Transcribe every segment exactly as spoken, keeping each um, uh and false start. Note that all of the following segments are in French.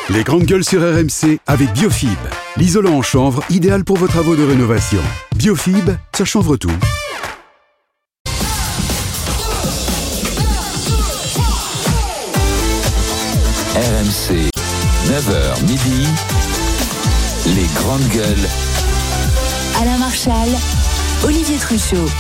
Les grandes gueules sur R M C avec Biofib, l'isolant en chanvre idéal pour vos travaux de rénovation. Biofib, ça chanvre tout. R M C, neuf heures midi, les grandes gueules. Alain Marchal, Olivier Truchot.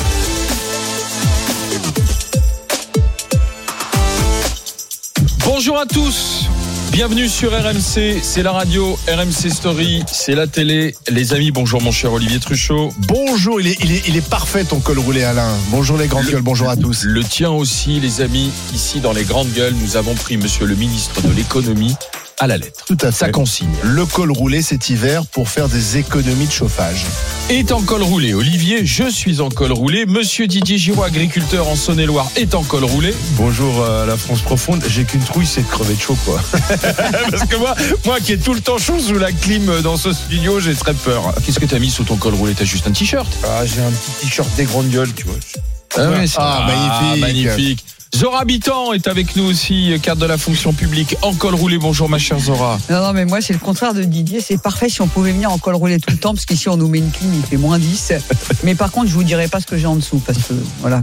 Bonjour à tous, bienvenue sur R M C, c'est la radio, R M C Story, c'est la télé. Les amis, bonjour mon cher Olivier Truchot. Bonjour, il est, il est, il est parfait ton col roulé Alain. Bonjour les grandes le, gueules, bonjour à tous. Le tien aussi les amis, ici dans les grandes gueules, nous avons pris monsieur le ministre de l'économie à la lettre. Tout à fait. Sa consigne. Le col roulé cet hiver pour faire des économies de chauffage. Est en col roulé. Olivier, je suis en col roulé. Monsieur Didier Giraud, agriculteur en Saône-et-Loire, est en col roulé. Bonjour à la France profonde. J'ai qu'une trouille, c'est de crever de chaud, quoi. Parce que moi, moi qui ai tout le temps chaud sous la clim dans ce studio, j'ai très peur. Qu'est-ce que t'as mis sous ton col roulé? T'as juste un t-shirt? Ah, j'ai un petit t-shirt des grandes gueules, tu vois. Ah, ouais, c'est... ah, ah magnifique. magnifique. Zora Habitant est avec nous aussi, cadre de la fonction publique, en col roulé. Bonjour ma chère Zora. Non, non, mais moi c'est le contraire de Didier, c'est parfait si on pouvait venir en col roulé tout le temps, parce qu'ici on nous met une clim, il fait moins dix. Mais par contre, je vous dirai pas ce que j'ai en dessous, parce que voilà.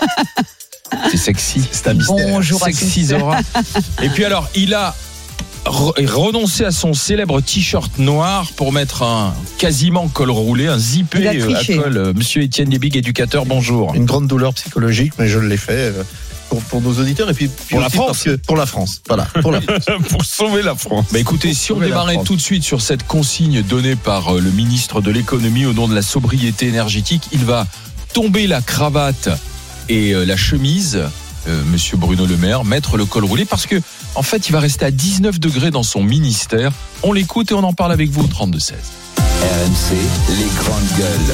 C'est sexy. C'est un mystère. Bonjour à Sexy tous. Zora. Et puis alors, il a re- renoncé à son célèbre t-shirt noir pour mettre un quasiment col roulé, un zippé Il a euh, à triché. col. Monsieur Étienne Débig, éducateur, bonjour. Une grande douleur psychologique, mais je l'ai fait euh, pour, pour nos auditeurs et puis, puis Pour la aussi France. parce que- pour la France. Voilà, pour la France. Pour sauver la France. Bah écoutez, si on sauver la démarrait France. tout de suite sur cette consigne donnée par euh, le ministre de l'économie au nom de la sobriété énergétique, il va tomber la cravate et euh, la chemise, euh, monsieur Bruno Le Maire, mettre le col roulé parce que en fait, il va rester à dix-neuf degrés dans son ministère. On l'écoute et on en parle avec vous au trente-deux seize. R M C, les grandes gueules.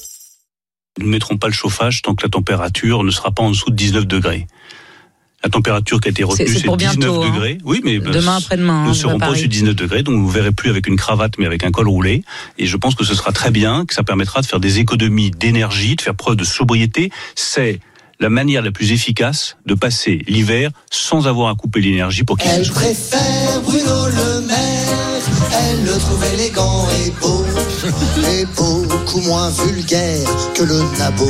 Nous ne mettrons pas le chauffage tant que la température ne sera pas en dessous de dix-neuf degrés. La température qui a été retenue, C'est- c'est c'est, pour dix-neuf bientôt, hein. degrés. Oui, mais Demain, après-demain, nous hein, ne serons à pas Paris. au-dessus de dix-neuf degrés, donc vous ne verrez plus avec une cravate, mais avec un col roulé. Et je pense que ce sera très bien, que ça permettra de faire des économies d'énergie, de faire preuve de sobriété. C'est la manière la plus efficace de passer l'hiver sans avoir à couper l'énergie pour qu'il Elle se préfère Bruno Le Maire, elle le trouve élégant et beau, et beaucoup moins vulgaire que le nabot.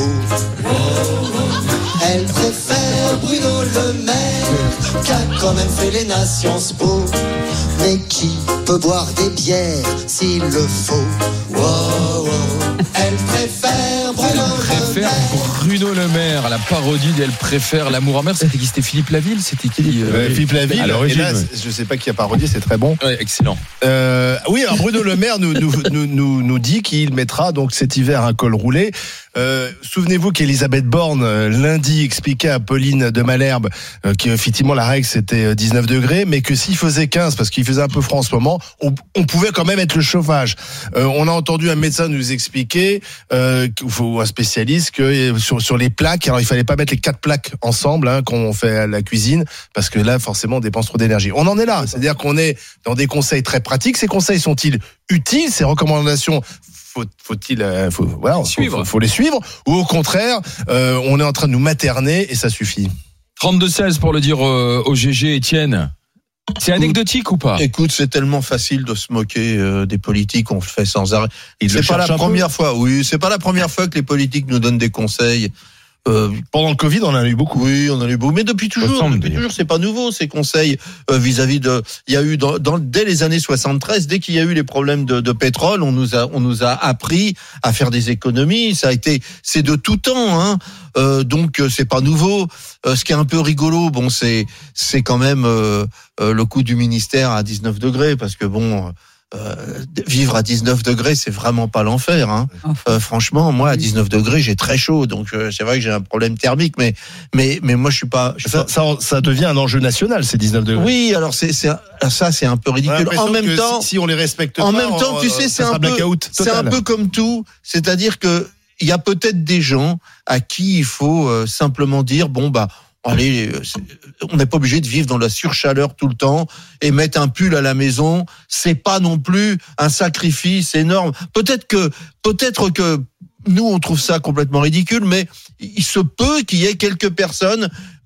Elle préfère Bruno Le Maire, qui a quand même fait les nations spo, mais qui peut boire des bières s'il le faut. Wow, wow. Elle préfère Bruno Le Préfère Maire. Bruno Le Maire, la parodie d'Elle préfère l'amour en mer. C'était qui? C'était Philippe Laville? C'était qui euh, Euh, Philippe Laville, à et l'origine, là, ouais. je sais pas qui a parodié, c'est très bon. Ouais, excellent. Euh, oui, alors Bruno Le Maire nous, nous, nous, nous, nous dit qu'il mettra donc cet hiver un col roulé. Euh, souvenez-vous qu'Elisabeth Borne euh, lundi expliquait à Pauline de Malherbe euh, qu'effectivement la règle c'était dix-neuf degrés, mais que s'il faisait quinze, parce qu'il faisait un peu froid en ce moment, on, on pouvait quand même être le chauffage. Euh, on a entendu un médecin nous expliquer, euh, ou un spécialiste, que euh, sur, sur les plaques, alors il fallait pas mettre les quatre plaques ensemble hein, quand on fait la cuisine, parce que là forcément on dépense trop d'énergie. On en est là, c'est-à-dire qu'on est dans des conseils très pratiques. Ces conseils sont-ils utiles? Ces recommandations Faut, faut-il euh, faut, voilà, faut, Suivre. faut, faut les suivre, ou au contraire euh, on est en train de nous materner et ça suffit? trente-deux seize pour le dire euh, au G G, Étienne. C'est anecdotique ou pas? Écoute, c'est tellement facile de se moquer euh, des politiques, on le fait sans arrêt. Ils le C'est pas la cherchent un peu. première fois, oui, c'est pas la première fois que les politiques nous donnent des conseils. Euh, Pendant le Covid, on en a eu beaucoup. Oui, on en a eu beaucoup, mais depuis toujours, Ressemble, depuis d'ailleurs. toujours, c'est pas nouveau ces conseils euh, vis-à-vis de. Il y a eu dans, dans dès les années soixante-treize, dès qu'il y a eu les problèmes de, de pétrole, on nous a on nous a appris à faire des économies. Ça a été, c'est de tout temps, hein. Euh, donc euh, c'est pas nouveau. Euh, ce qui est un peu rigolo, bon, c'est c'est quand même euh, euh, le coût du ministère à dix-neuf degrés, parce que bon. Euh, vivre à dix-neuf degrés, c'est vraiment pas l'enfer. Hein. Euh, franchement, moi à dix-neuf degrés, j'ai très chaud, donc euh, c'est vrai que j'ai un problème thermique, mais mais mais moi je suis pas. Je suis Ça, pas... ça, ça devient un enjeu national, ces dix-neuf degrés. Oui, alors c'est c'est ça, c'est un peu On a ridicule. l'impression En même que temps, si, si on les respecte en pas, même temps, on- tu sais, ça c'est sera un peu, blackout c'est un total. peu comme tout, c'est-à-dire que il y a peut-être des gens à qui il faut euh, simplement dire bon bah. Allez, on n'est pas obligé de vivre dans la surchaleur tout le temps et mettre un pull à la maison. C'est pas non plus un sacrifice énorme. Peut-être que, peut-être que nous on trouve ça complètement ridicule, mais il se peut qu'il y ait quelques personnes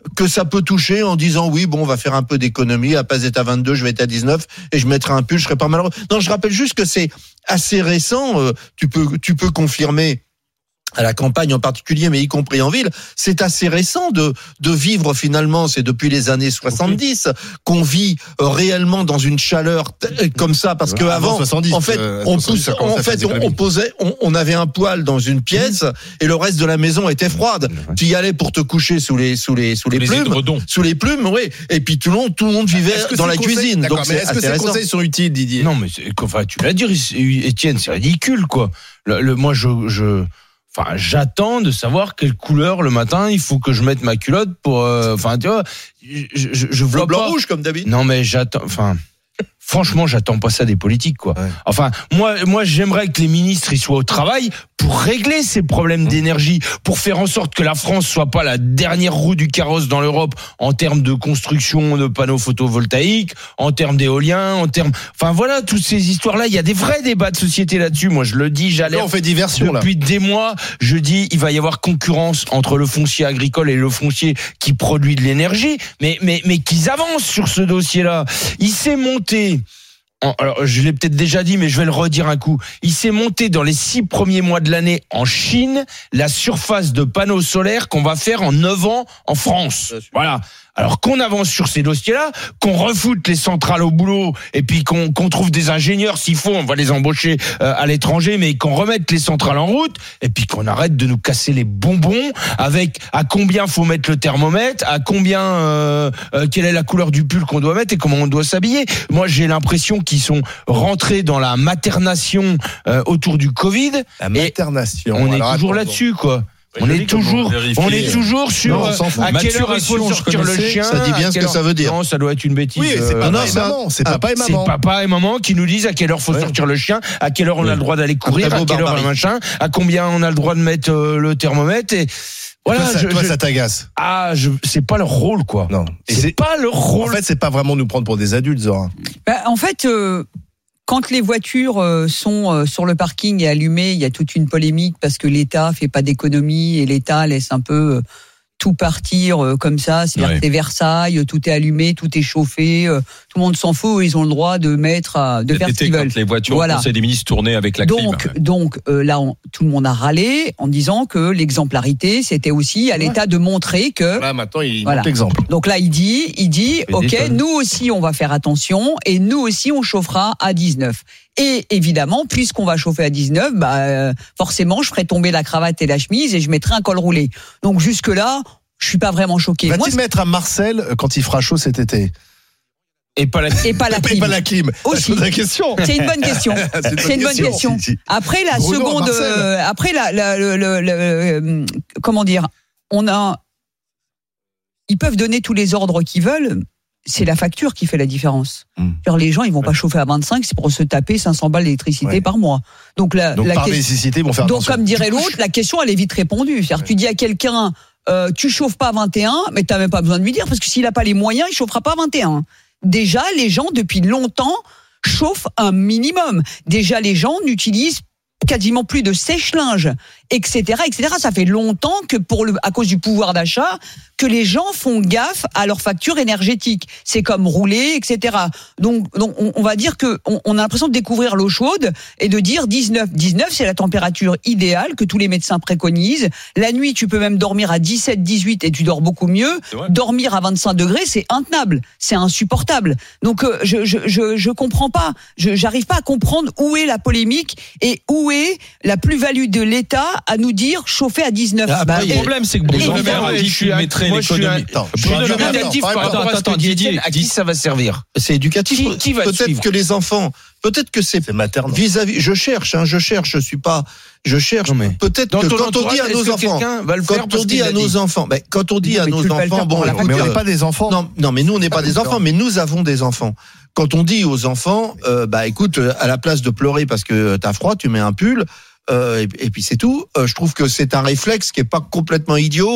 que ça peut toucher en disant oui, bon, on va faire un peu d'économie, à pas être à vingt-deux, je vais être à dix-neuf et je mettrai un pull, je serai pas malheureux. Non, je rappelle juste que c'est assez récent, euh, tu peux tu peux confirmer à la campagne en particulier, mais y compris en ville, c'est assez récent de de vivre finalement, c'est depuis les années soixante-dix qu'on vit euh, réellement dans une chaleur t- comme ça, parce que avant, soixante-dix, en fait, euh, on soixante-dix, pousse, ça commence en à faire fait, des on, on économies. posait, on, on avait un poêle dans une pièce et le reste de la maison était froide. Tu y allais pour te coucher sous les sous les sous les, Les plumes, édredons. sous les plumes, oui. Et puis tout le monde, tout le monde vivait Est-ce que dans ces la conseils- cuisine. D'accord, Donc mais c'est est-ce que assez ces récent. conseils sont utiles, Didier? Non, mais c'est- enfin, tu l'as dit, Étienne, c'est ridicule, quoi. Le, le- moi, je, je, enfin, j'attends de savoir quelle couleur le matin il faut que je mette ma culotte pour. euh, Enfin, tu vois, je, je, je vois Le blanc pas. rouge comme d'habitude. Non, mais j'attends. Enfin. Franchement, j'attends pas ça des politiques, quoi. Ouais. Enfin, moi, moi, j'aimerais que les ministres ils soient au travail pour régler ces problèmes d'énergie, pour faire en sorte que la France soit pas la dernière roue du carrosse dans l'Europe en termes de construction de panneaux photovoltaïques, en termes d'éolien, en termes. Enfin voilà, toutes ces histoires-là, il y a des vrais débats de société là-dessus. Moi, je le dis, Là, j'alerte. on fait diversion, là. Depuis des mois, je dis, il va y avoir concurrence entre le foncier agricole et le foncier qui produit de l'énergie, mais, mais, mais qu'ils avancent sur ce dossier-là. Il s'est monté. en- Alors, je l'ai peut-être déjà dit, mais je vais le redire un coup. Il s'est monté dans les six premiers mois de l'année en Chine la surface de panneaux solaires qu'on va faire en neuf ans en France. Voilà. Alors qu'on avance sur ces dossiers-là, qu'on refoute les centrales au boulot, et puis qu'on qu'on trouve des ingénieurs, s'il faut, on va les embaucher euh, à l'étranger, mais qu'on remette les centrales en route, et puis qu'on arrête de nous casser les bonbons avec à combien faut mettre le thermomètre, à combien, euh, euh, quelle est la couleur du pull qu'on doit mettre et comment on doit s'habiller. Moi, j'ai l'impression qu'ils sont rentrés dans la maternation euh, autour du Covid. La et maternation. on est Alors, toujours attends, là-dessus, quoi. On je est dis comment toujours, vérifier. on est toujours sur Non, on euh, s'en fout. à quelle heure il faut Maturation, je sortir le connaissais. chien. Ça dit bien à ce quelle que ça heure- veut dire. Non, ça doit être une bêtise. Oui, c'est euh, papa non, et ça- maman. C'est ah, papa et c'est maman. papa et maman qui nous disent à quelle heure faut Ouais. sortir le chien, à quelle heure on a le droit d'aller courir, très à beau quelle heure le barbarie. machin, à combien on a le droit de mettre euh, le thermomètre et voilà. Toi, ça, je- toi, je- ça t'agace. Ah, je, c'est pas leur rôle, quoi. Non. Et C'est c'est pas leur en rôle. fait, c'est pas vraiment nous prendre pour des adultes, Zora. Bah, en fait, euh, quand les voitures euh, sont euh, sur le parking et allumées, il y a toute une polémique parce que l'État fait pas d'économie et l'État laisse un peu euh, tout partir euh, comme ça. C'est-à-dire Ouais. que c'est Versailles, euh, tout est allumé, tout est chauffé, euh, tout le monde s'en fout, ils ont le droit de mettre, à, de faire ce L'été, qu'ils quand veulent. les voitures Voilà. au Conseil des ministres tournaient avec la Donc, clim. donc euh, là, on- tout le monde a râlé en disant que l'exemplarité, c'était aussi à l'État de montrer que. Là, maintenant, il Voilà. montre l'exemple. Donc là, il dit, il dit, fait ok, des tonnes. nous aussi, on va faire attention et nous aussi, on chauffera à dix-neuf. Et évidemment, puisqu'on va chauffer à dix-neuf, bah euh, forcément, je ferai tomber la cravate et la chemise et je mettrai un col roulé. Donc jusque là, je suis pas vraiment choquée. Moi, Va-t-il mettre à Marcel euh, quand il fera chaud cet été? Et pas la. et pas la Et clim. pas la clim. Aussi. C'est la question. C'est une bonne question. C'est une bonne question. Si, si. Après la Bruno, seconde, Marcel. euh, après la, la- le, le- le- euh, comment dire, on a, ils peuvent donner tous les ordres qu'ils veulent. C'est la facture qui fait la différence. Mm. Alors les gens, ils vont pas chauffer à vingt-cinq, c'est pour se taper cinq cents balles d'électricité Ouais. par mois. Donc la, Donc, la par question- nécessité, ils vont faire donc attention. comme dirait l'autre, la question elle est vite répondue. C'est-à-dire que tu dis à quelqu'un, euh, tu chauffes pas à vingt et un, mais t'as même pas besoin de lui dire parce que s'il a pas les moyens, il chauffera pas à vingt et un. Déjà, les gens depuis longtemps chauffent un minimum. Déjà, les gens n'utilisent quasiment plus de sèche-linge, et cetera, et cetera. Ça fait longtemps que pour le, à cause du pouvoir d'achat, que les gens font gaffe à leur facture énergétique. C'est comme rouler, et cetera. Donc, donc on, on va dire que on, on a l'impression de découvrir l'eau chaude et de dire dix-neuf. dix-neuf, c'est la température idéale que tous les médecins préconisent. La nuit, tu peux même dormir à dix-sept, dix-huit et tu dors beaucoup mieux. C'est vrai. Dormir à vingt-cinq degrés, c'est intenable, c'est insupportable. Donc, euh, je, je, je, je comprends pas. Je, j'arrive pas à comprendre où est la polémique et où est la plus-value de l'État à nous dire chauffer à dix-neuf. Ah, Bah, après, Le et- problème, c'est que Bruno Le Évidemment, Maire a je dit suis qu'il un- mettrait moi, je suis l'économie. un- Attends, Je suis Bruno Le Maire, négatif attends, par rapport attends, à ce attends, que dit Didier, Étienne. À qui dis- ça va servir? C'est éducatif. Qui- qui va Peut-être suivre que les enfants, peut-être que c'est C'est maternel. vis-à-vis. Je cherche, hein, je cherche. Je suis pas. Je cherche. Non, mais Peut-être dans que ton quand on entourage, dit à est-ce nos que enfants, quelqu'un va le faire quand parce on dit qu'il à l'a nos dit enfants, ben, quand on dit Non, à mais tu nos peux pas le enfants, faire bon, pour la écoute, Mais on euh, n'est pas des enfants. non, non, mais nous on n'est pas des enfants, mais nous avons des enfants. Quand on dit aux enfants, euh, bah écoute, euh, à la place de pleurer parce que t'as froid, tu mets un pull, euh, et, et puis c'est tout. Euh, je trouve que c'est un réflexe qui est pas complètement idiot.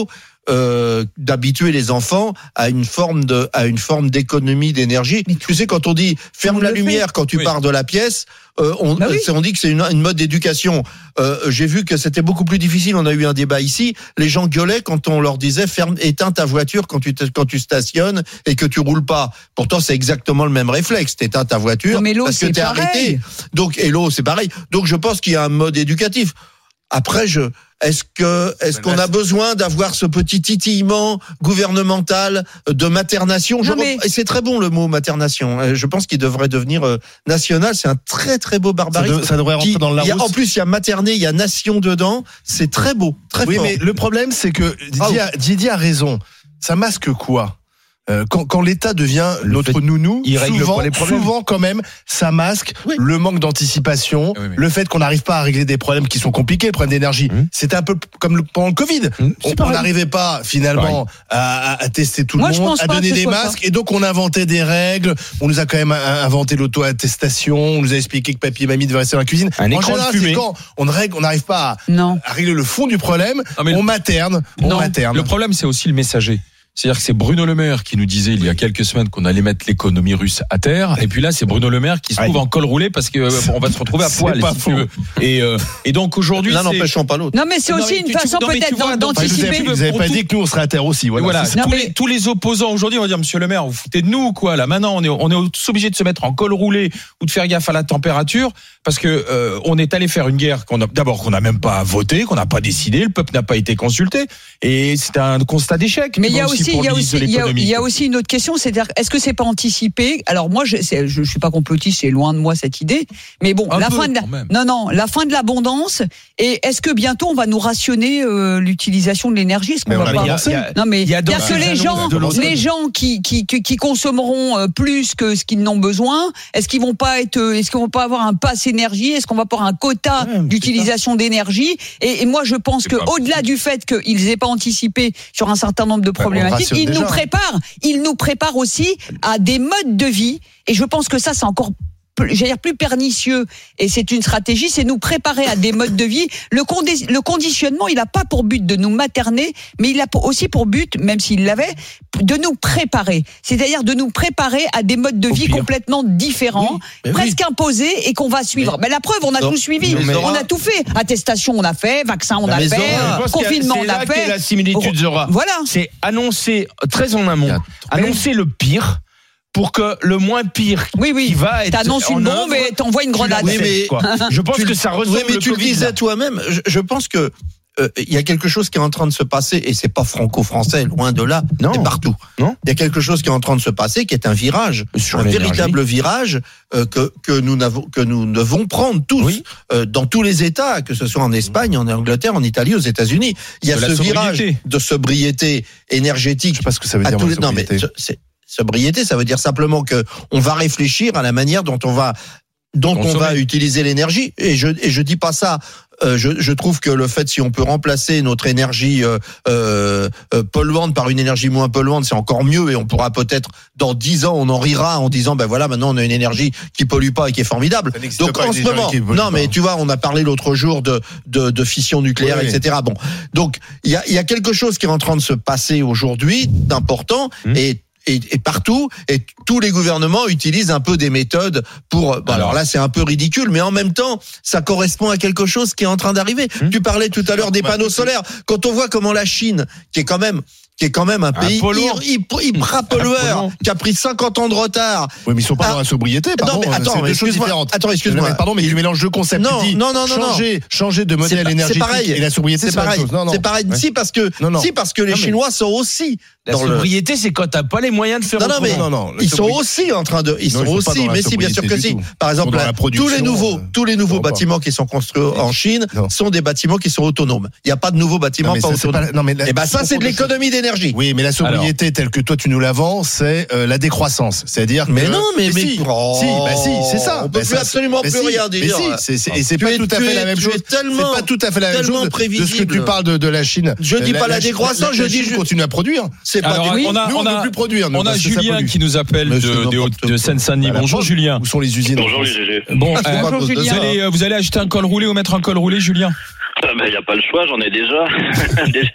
euh, d'habituer les enfants à une forme de, à une forme d'économie d'énergie. Mais tu sais, quand on dit ferme la lumière quand tu oui. pars de la pièce, euh, on, bah oui. on dit que c'est une, une mode d'éducation. Euh, j'ai vu que c'était beaucoup plus difficile. On a eu un débat ici. Les gens gueulaient quand on leur disait ferme, éteins ta voiture quand tu te, quand tu stationnes et que tu roules pas. Pourtant, c'est exactement le même réflexe. T'éteins ta voiture non, mais l'eau, parce que t'es pareil. arrêté. Donc, et l'eau, c'est pareil. Donc, je pense qu'il y a un mode éducatif. Après, je, est-ce que, est-ce qu'on a besoin d'avoir ce petit titillement gouvernemental de maternation? Je mais... Et c'est très bon le mot maternation. Je pense qu'il devrait devenir national. C'est un très très beau barbarisme. Ça, de, ça devrait rentrer qui, dans le Larousse. Il y a, en plus, il y a materné, il y a nation dedans. C'est très beau, très oui, fort. Oui, mais le problème, c'est que Didier, a, Didier a raison. Ça masque quoi? Euh, quand, quand l'État devient le notre fait, nounou, souvent, souvent quand même, ça masque oui. le manque d'anticipation, oui, oui. le fait qu'on n'arrive pas à régler des problèmes qui sont compliqués, le problème d'énergie. Mmh. C'était un peu comme le, pendant le Covid. Mmh. On n'arrivait pas finalement à, à tester tout Moi, le monde, à donner des masques, ça. Et donc on inventait des règles. On nous a quand même inventé l'auto-attestation. On nous a expliqué que papy et mamie devaient rester dans la cuisine. Un en écran général, de fumée. C'est quand on n'arrive pas à, à régler le fond du problème, non, on materne, on non, materne. Le problème, c'est aussi le messager. C'est-à-dire que c'est Bruno Le Maire qui nous disait il y a quelques semaines qu'on allait mettre l'économie russe à terre, et puis là c'est Bruno Le Maire qui se trouve Aïe. en col roulé parce que euh, on va se retrouver à poil si tu veux. Et euh, et donc aujourd'hui l'un n'empêchant pas l'autre. Non mais c'est aussi non, mais une tu, façon tu, peut-être vois, d'anticiper. Vous n'avez pas dit que nous on serait à terre aussi. Voilà. voilà c'est tous, mais... les, tous les opposants aujourd'hui on va dire Monsieur Le Maire, vous foutez de nous quoi là. Maintenant on est on est tous obligés de se mettre en col roulé ou de faire gaffe à la température parce que euh, on est allé faire une guerre qu'on a d'abord qu'on n'a même pas voté, qu'on n'a pas décidé, le peuple n'a pas été consulté et c'est un constat d'échec. Mais il y a aussi il y a aussi il y a aussi une autre question, c'est-à-dire est-ce que c'est pas anticipé? Alors moi, je, c'est, je, je suis pas complotiste, c'est loin de moi cette idée. Mais bon, un la peu, fin de la, non non, la fin de l'abondance. Et est-ce que bientôt on va nous rationner euh, l'utilisation de l'énergie? Est-ce qu'on mais va pas avancer? Non mais il y a que les gens, les gens qui qui qui, qui consommeront plus que ce qu'ils n'ont besoin, est-ce qu'ils vont pas être, est-ce qu'ils vont pas avoir un pass énergie? Est-ce qu'on va pas avoir un quota ouais, d'utilisation d'énergie? Et, et moi, je pense que au-delà du fait qu'ils aient pas anticipé sur un certain nombre de problématiques, ils nous préparent. Il nous prépare aussi à des modes de vie, et je pense que ça c'est encore j'allais dire plus pernicieux, et c'est une stratégie, c'est nous préparer à des modes de vie. Le, condi- le conditionnement, il n'a pas pour but de nous materner, mais il a aussi pour but, même s'il l'avait, de nous préparer. C'est-à-dire de nous préparer à des modes de Au vie pire. complètement différents, oui, presque oui. imposés, et qu'on va suivre. Mais, mais la preuve, on a non, tout suivi, on a tout fait. Attestation, on a fait, vaccin, on a fait, euh, confinement, on a fait. C'est là la similitude, Zora. Voilà. C'est annoncer très en amont, annoncer le pire. Pour que le moins pire oui, oui. qui va être t'annonces une bombe et t'envoies une grenade. Oui, mais je pense que ça ressemble. Oui, mais tu le disais toi-même. Je, je pense que euh, il y a quelque chose qui est en train de se passer, et c'est pas franco-français, loin de là. Non. C'est partout. Non. Il y a quelque chose qui est en train de se passer, qui est un virage, sur un l'énergie. véritable virage euh, que que nous n'avons que nous devons prendre tous oui. euh, dans tous les États, que ce soit en Espagne, en Angleterre, en Italie, aux États-Unis. Il y a de ce virage de sobriété énergétique. Je sais pas ce que ça veut dire. Les... Non, mais c'est sobriété, ça veut dire simplement que on va réfléchir à la manière dont on va dont on, on va utiliser l'énergie. Et je et je dis pas ça. Euh, je, je trouve que le fait si on peut remplacer notre énergie euh, euh, polluante par une énergie moins polluante, c'est encore mieux, et on pourra peut-être dans dix ans on en rira en disant ben voilà, maintenant on a une énergie qui pollue pas et qui est formidable. Donc en ce moment, non mais tu vois, on a parlé l'autre jour de de, de fission nucléaire, oui, et cetera. Bon, donc il y a il y a quelque chose qui est en train de se passer aujourd'hui d'important. Mmh. et Et, et partout, et tous les gouvernements utilisent un peu des méthodes pour. Bon, alors là, c'est un peu ridicule, mais en même temps, ça correspond à quelque chose qui est en train d'arriver. Mmh. Tu parlais tout à l'heure des panneaux solaires. Quand on voit comment la Chine, qui est quand même qui est quand même un pays hyper pollueur, qui a pris cinquante ans de retard. Oui, mais ils sont pas ah, dans la sobriété, pardon. Non, mais attends, c'est deux choses différentes. Attends, excuse-moi. Pardon, mais tu mélanges deux concepts. Non, tu dis non, non, non, changer, non. changer de modèle énergétique et la sobriété, c'est pareil. Non, non. C'est pareil. Ouais. Si, parce que, non, non. si, parce que les non, Chinois sont aussi la dans sobriété, le... c'est quand t'as pas les moyens de faire. Non, non, mais non, non. Ils sont aussi en train de, ils sont aussi, mais si, bien sûr que si. Par exemple, tous les nouveaux, tous les nouveaux bâtiments qui sont construits en Chine sont des bâtiments qui sont autonomes. Il n'y a pas de nouveaux bâtiments pas autonomes. Et ben ça, c'est de l'économie d'énergie. Oui, mais la sobriété telle que toi tu nous la vends, c'est euh, la décroissance, c'est-à-dire. Mais que, non, mais, mais si, oh, si, bah si, c'est ça. On peut bah plus ça, absolument plus si, rien dire. Mais si, c'est, c'est, et c'est pas es, tout à fait es, la même chose. Tellement, c'est pas tout à fait la même chose prévisible. de ce que tu parles de, de la Chine. Je dis la, pas la, la décroissance, la, je dis je continue à produire. C'est pas. Alors, on a, nous, on ne peut plus produire. On a Julien qui nous appelle de de Seine-Saint-Denis. Bonjour Julien. Où sont les usines? Bonjour les G G. Bon, vous allez vous allez acheter un col roulé ou mettre un col roulé, Julien? Il n'y a pas le choix, j'en ai déjà.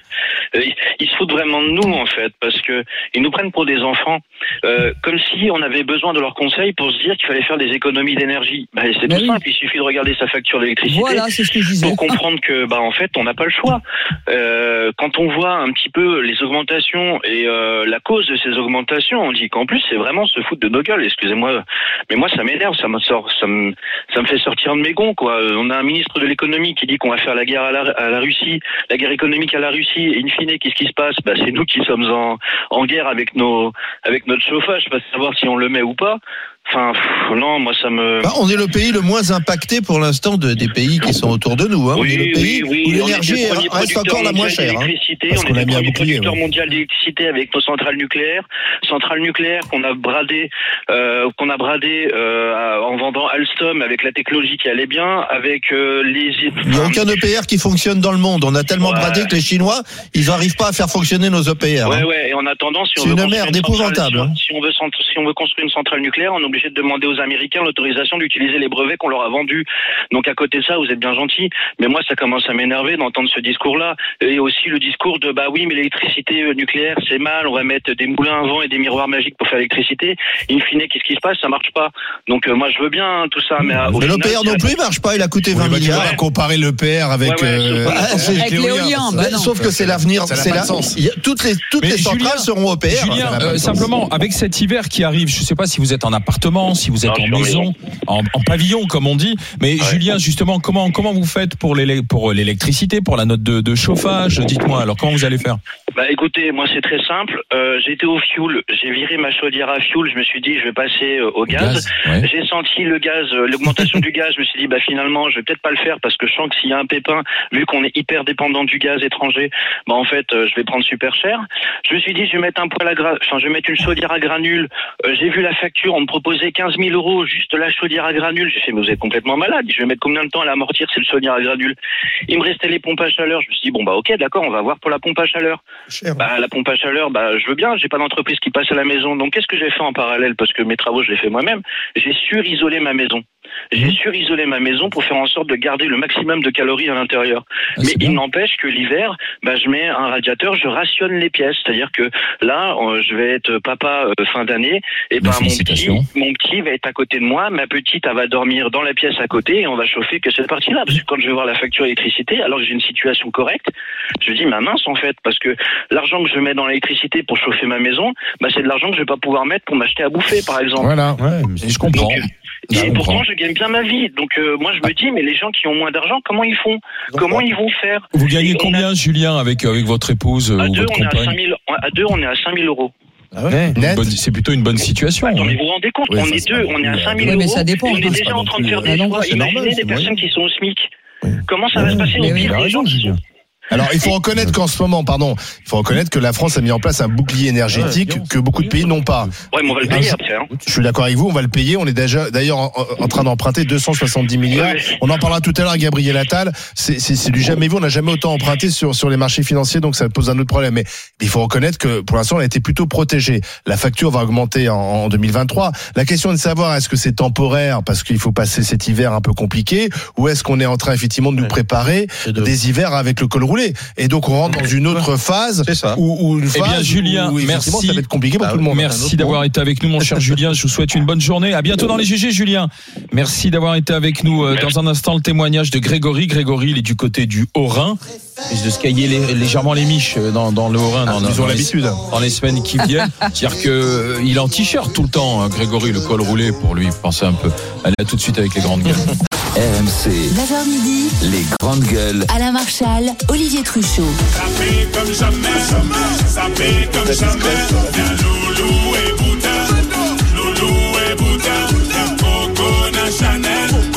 ils, ils se foutent vraiment de nous en fait, parce que ils nous prennent pour des enfants, euh, comme si on avait besoin de leurs conseils pour se dire qu'il fallait faire des économies d'énergie. Bah, c'est Mais tout oui. simple, il suffit de regarder sa facture d'électricité Voilà, c'est ce que je disais. pour comprendre que bah en fait on n'a pas le choix. Euh, quand on voit un petit peu les augmentations et euh, la cause de ces augmentations, on dit qu'en plus c'est vraiment se foutre de nos gueules. Excusez-moi, mais moi ça m'énerve, ça me sort, ça me, ça me fait sortir de mes gonds quoi. On a un ministre de l'économie qui dit qu'on va faire la guerre à la, à la Russie, la guerre économique à la Russie, et in fine qu'est-ce qui se passe? Bah c'est nous qui sommes en, en guerre avec nos, avec notre chauffage, pas savoir si on le met ou pas. Enfin, pff, non, moi ça me. Bah, on est le pays le moins impacté pour l'instant de, des pays qui sont autour de nous. Hein. Oui, on est le pays oui, oui. où On l'énergie est le premier reste producteur encore la moins mondial chère. Hein. d'électricité. Parce On qu'on est a le mis un premier bouclier, producteur ouais. mondial d'électricité avec nos centrales nucléaires, centrales nucléaires qu'on a bradé, euh, qu'on a bradé euh, en vendant Alstom avec la technologie qui allait bien, avec euh, les. Il n'y a aucun E P R qui fonctionne dans le monde. On a tellement Ouais. bradé que les Chinois, ils n'arrivent pas à faire fonctionner nos E P R. Ouais, hein. ouais. Et en attendant, si on C'est veut une construire merde centrale- épouvantable, si on- hein. Si on veut cent- si on veut construire une centrale nucléaire, on est obligé de demander aux Américains l'autorisation d'utiliser les brevets qu'on leur a vendus. Donc à côté de ça, vous êtes bien gentils, mais moi ça commence à m'énerver d'entendre ce discours-là, et aussi le discours de bah oui, mais l'électricité euh, nucléaire c'est mal, on va mettre des moulins à vent et des miroirs magiques pour faire l'électricité. In fine, qu'est-ce qui se passe? Ça marche pas. Donc euh, moi je veux bien hein, tout ça, mais euh, au Mais l'E P final, R non c'est- plus, il marche pas. Il a coûté Oui, vingt bah, tu milliards. vas comparer le P R avec. Ouais, ouais, euh, bah, c'est- Avec l'éolien, bah Ouais, non. sauf que c'est l'avenir. Ça n'a C'est pas la. de sens. il y a- Toutes les toutes Mais les centrales Julien- seront E P R. Julien, ça n'a pas euh, de sens. simplement, avec cet hiver qui arrive, je ne sais pas si vous êtes en appartement, si vous êtes Non, je en suis en maison, en, en pavillon, comme on dit. Mais Julien, justement, comment comment vous faites pour l'élec- pour l'électricité, pour la note de, de chauffage? Dites-moi, alors comment vous allez faire? Bah écoutez, moi c'est très simple. Euh, j'ai été au fioul, j'ai viré ma chaudière à fioul. Je me suis dit je vais passer euh, au gaz. ouais. J'ai senti le gaz, euh, l'augmentation du gaz. Je me suis dit bah finalement je vais peut-être pas le faire parce que je sens que s'il y a un pépin, vu qu'on est hyper dépendant du gaz étranger, bah en fait euh, je vais prendre super cher. Je me suis dit je vais mettre un poêle à gra... enfin je vais mettre une chaudière à granules. Euh, j'ai vu la facture, on me proposait quinze mille euros juste la chaudière à granules. J'ai fait mais vous êtes complètement malade. Je vais mettre combien de temps à l'amortir c'est le chaudière à granules. Il me restait les pompes à chaleur. Je me suis dit bon bah ok d'accord on va voir pour la pompe à chaleur. Cher. Bah, la pompe à chaleur, bah, je veux bien, j'ai pas d'entreprise qui passe à la maison. Donc, qu'est-ce que j'ai fait en parallèle? Parce que mes travaux, je les fais moi-même. J'ai surisolé ma maison. J'ai surisolé ma maison pour faire en sorte de garder le maximum de calories à l'intérieur. Ah, Mais c'est bien. il n'empêche que l'hiver, bah, je mets un radiateur, je rationne les pièces. C'est-à-dire que là, euh, je vais être papa euh, fin d'année, et ben, mon petit, félicitations. mon petit va être à côté de moi, ma petite, elle va dormir dans la pièce à côté et on va chauffer que cette partie-là. Parce que quand je vais voir la facture d'électricité, alors que j'ai une situation correcte, je dis, ma mince, en fait, parce que l'argent que je mets dans l'électricité pour chauffer ma maison, bah, c'est de l'argent que je vais pas pouvoir mettre pour m'acheter à bouffer, par exemple. Voilà. Ouais, mais je comprends. Donc, Je et comprends. pourtant, je gagne bien ma vie. Donc, euh, moi, je me dis, mais les gens qui ont moins d'argent, comment ils font? Comment ils vont faire? Vous gagnez Et on combien, Julien, avec avec votre épouse a, à ou deux, votre on est à compagne? cinq mille, à deux, on est à cinq mille euros. Ah ouais. Net. Bonne- C'est plutôt une bonne situation. Attendez, hein. vous vous rendez compte? Oui, on ça, est c'est deux, pas on est à non plus, cinq mille Oui, euros. mais ça dépend, et on hein, est c'est déjà pas en non train de plus, faire euh, des ah non, choix. c'est normal, Imaginez c'est des personnes moyen. qui sont au SMIC. Oui. Comment ça va se passer Mais au oui, pire il a des raison, gens qui Julien. sont- Alors, il faut reconnaître qu'en ce moment, pardon, il faut reconnaître que la France a mis en place un bouclier énergétique que beaucoup de pays n'ont pas. Ouais, mais on va le payer après. Hein. Je suis d'accord avec vous, on va le payer. On est déjà, d'ailleurs, en, en train d'emprunter deux cent soixante-dix milliards. Ouais. On en parlera tout à l'heure à Gabriel Attal. C'est, c'est, c'est du jamais vu. On n'a jamais autant emprunté sur, sur les marchés financiers, donc ça pose un autre problème. Mais il faut reconnaître que pour l'instant, on a été plutôt protégé. La facture va augmenter en, en deux mille vingt-trois. La question est de savoir, est-ce que c'est temporaire parce qu'il faut passer cet hiver un peu compliqué, ou est-ce qu'on est en train effectivement de nous préparer des hivers avec le col roulé? Et donc, on rentre dans une autre phase, C'est ça. où, où une Eh phase bien, Julien, où, effectivement, merci. ça va être compliqué pour Ah tout le monde. Merci d'avoir été avec nous, mon cher Julien. Je vous souhaite une bonne journée. À bientôt dans les G G, Julien. Merci d'avoir été avec nous. Euh, Dans un instant, le témoignage de Grégory. Grégory, il est du côté du Haut-Rhin. Il risque de se cailler lé- légèrement les miches euh, dans, dans le Haut-Rhin. Dans, Ils ont dans les- l'habitude. Dans les semaines qui viennent. C'est-à-dire que euh, il est en t-shirt tout le temps, hein, Grégory, le col roulé, pour lui. Pensez un peu. Allez, à tout de suite avec les grandes gueules. R M C, neuf heures midi, les grandes gueules. Alain Marchal, Olivier Truchot. Ça fait comme jamais, ça fait comme jamais. Bien loulou et boudin, loulou et boudin, Coco Chanel.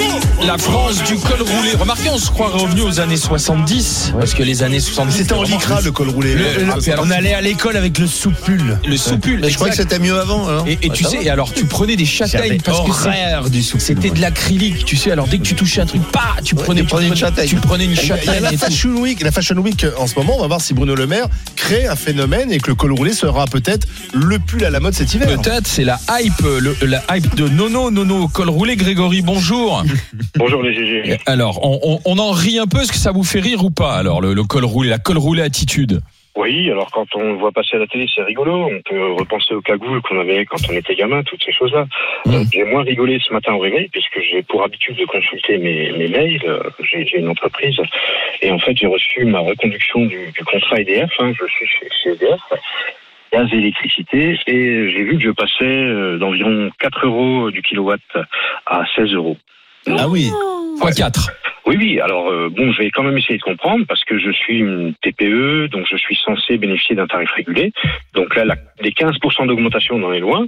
La France du col roulé. Remarquez, on se croit revenu aux années soixante-dix. Parce que les années soixante-dix. C'était en vraiment- lycra, le col roulé. Le- Le- ah, puis alors, On allait à l'école avec le soupule. le soupule. Mais je crois que exact. c'était mieux avant. Alors. Et, et tu Ouais, ça sais, va. et alors tu prenais des châtaignes J'avais parce que c'est- horreur du soupule. c'était de l'acrylique, tu sais. Alors dès que tu touchais un truc, bah, tu prenais, tu prenais une châtaigne. Tu prenais une Il y a châtaigne. la et tout. Fashion Week, la Fashion Week en ce moment, on va voir si Bruno Le Maire crée un phénomène et que le col roulé sera peut-être le pull à la mode cet hiver. Peut-être, c'est la hype, le- la hype de Nono, Nono, col roulé. Grégory, bonjour. Bonjour les G G. Alors, on, on, on en rit un peu. Est-ce que ça vous fait rire ou pas? Alors, le, le col roulé, la col roulé attitude. Oui, alors quand on le voit passer à la télé, c'est rigolo. On peut repenser aux cagoules qu'on avait quand on était gamin, toutes ces choses-là. Mmh. Euh, j'ai moins rigolé ce matin au réveil, puisque j'ai pour habitude de consulter mes, mes mails. Euh, j'ai, j'ai une entreprise. Et en fait, j'ai reçu ma reconduction du, du contrat E D F. Hein, je suis chez, chez E D F. Gaz et électricité. Et j'ai vu que je passais euh, d'environ quatre euros du kilowatt à seize euros. Donc, ah oui. fois quatre. Oui, oui. Alors, euh, bon, je vais quand même essayer de comprendre parce que je suis une T P E, donc je suis censé bénéficier d'un tarif régulé. Donc là, la, les quinze pour cent d'augmentation, on en est loin.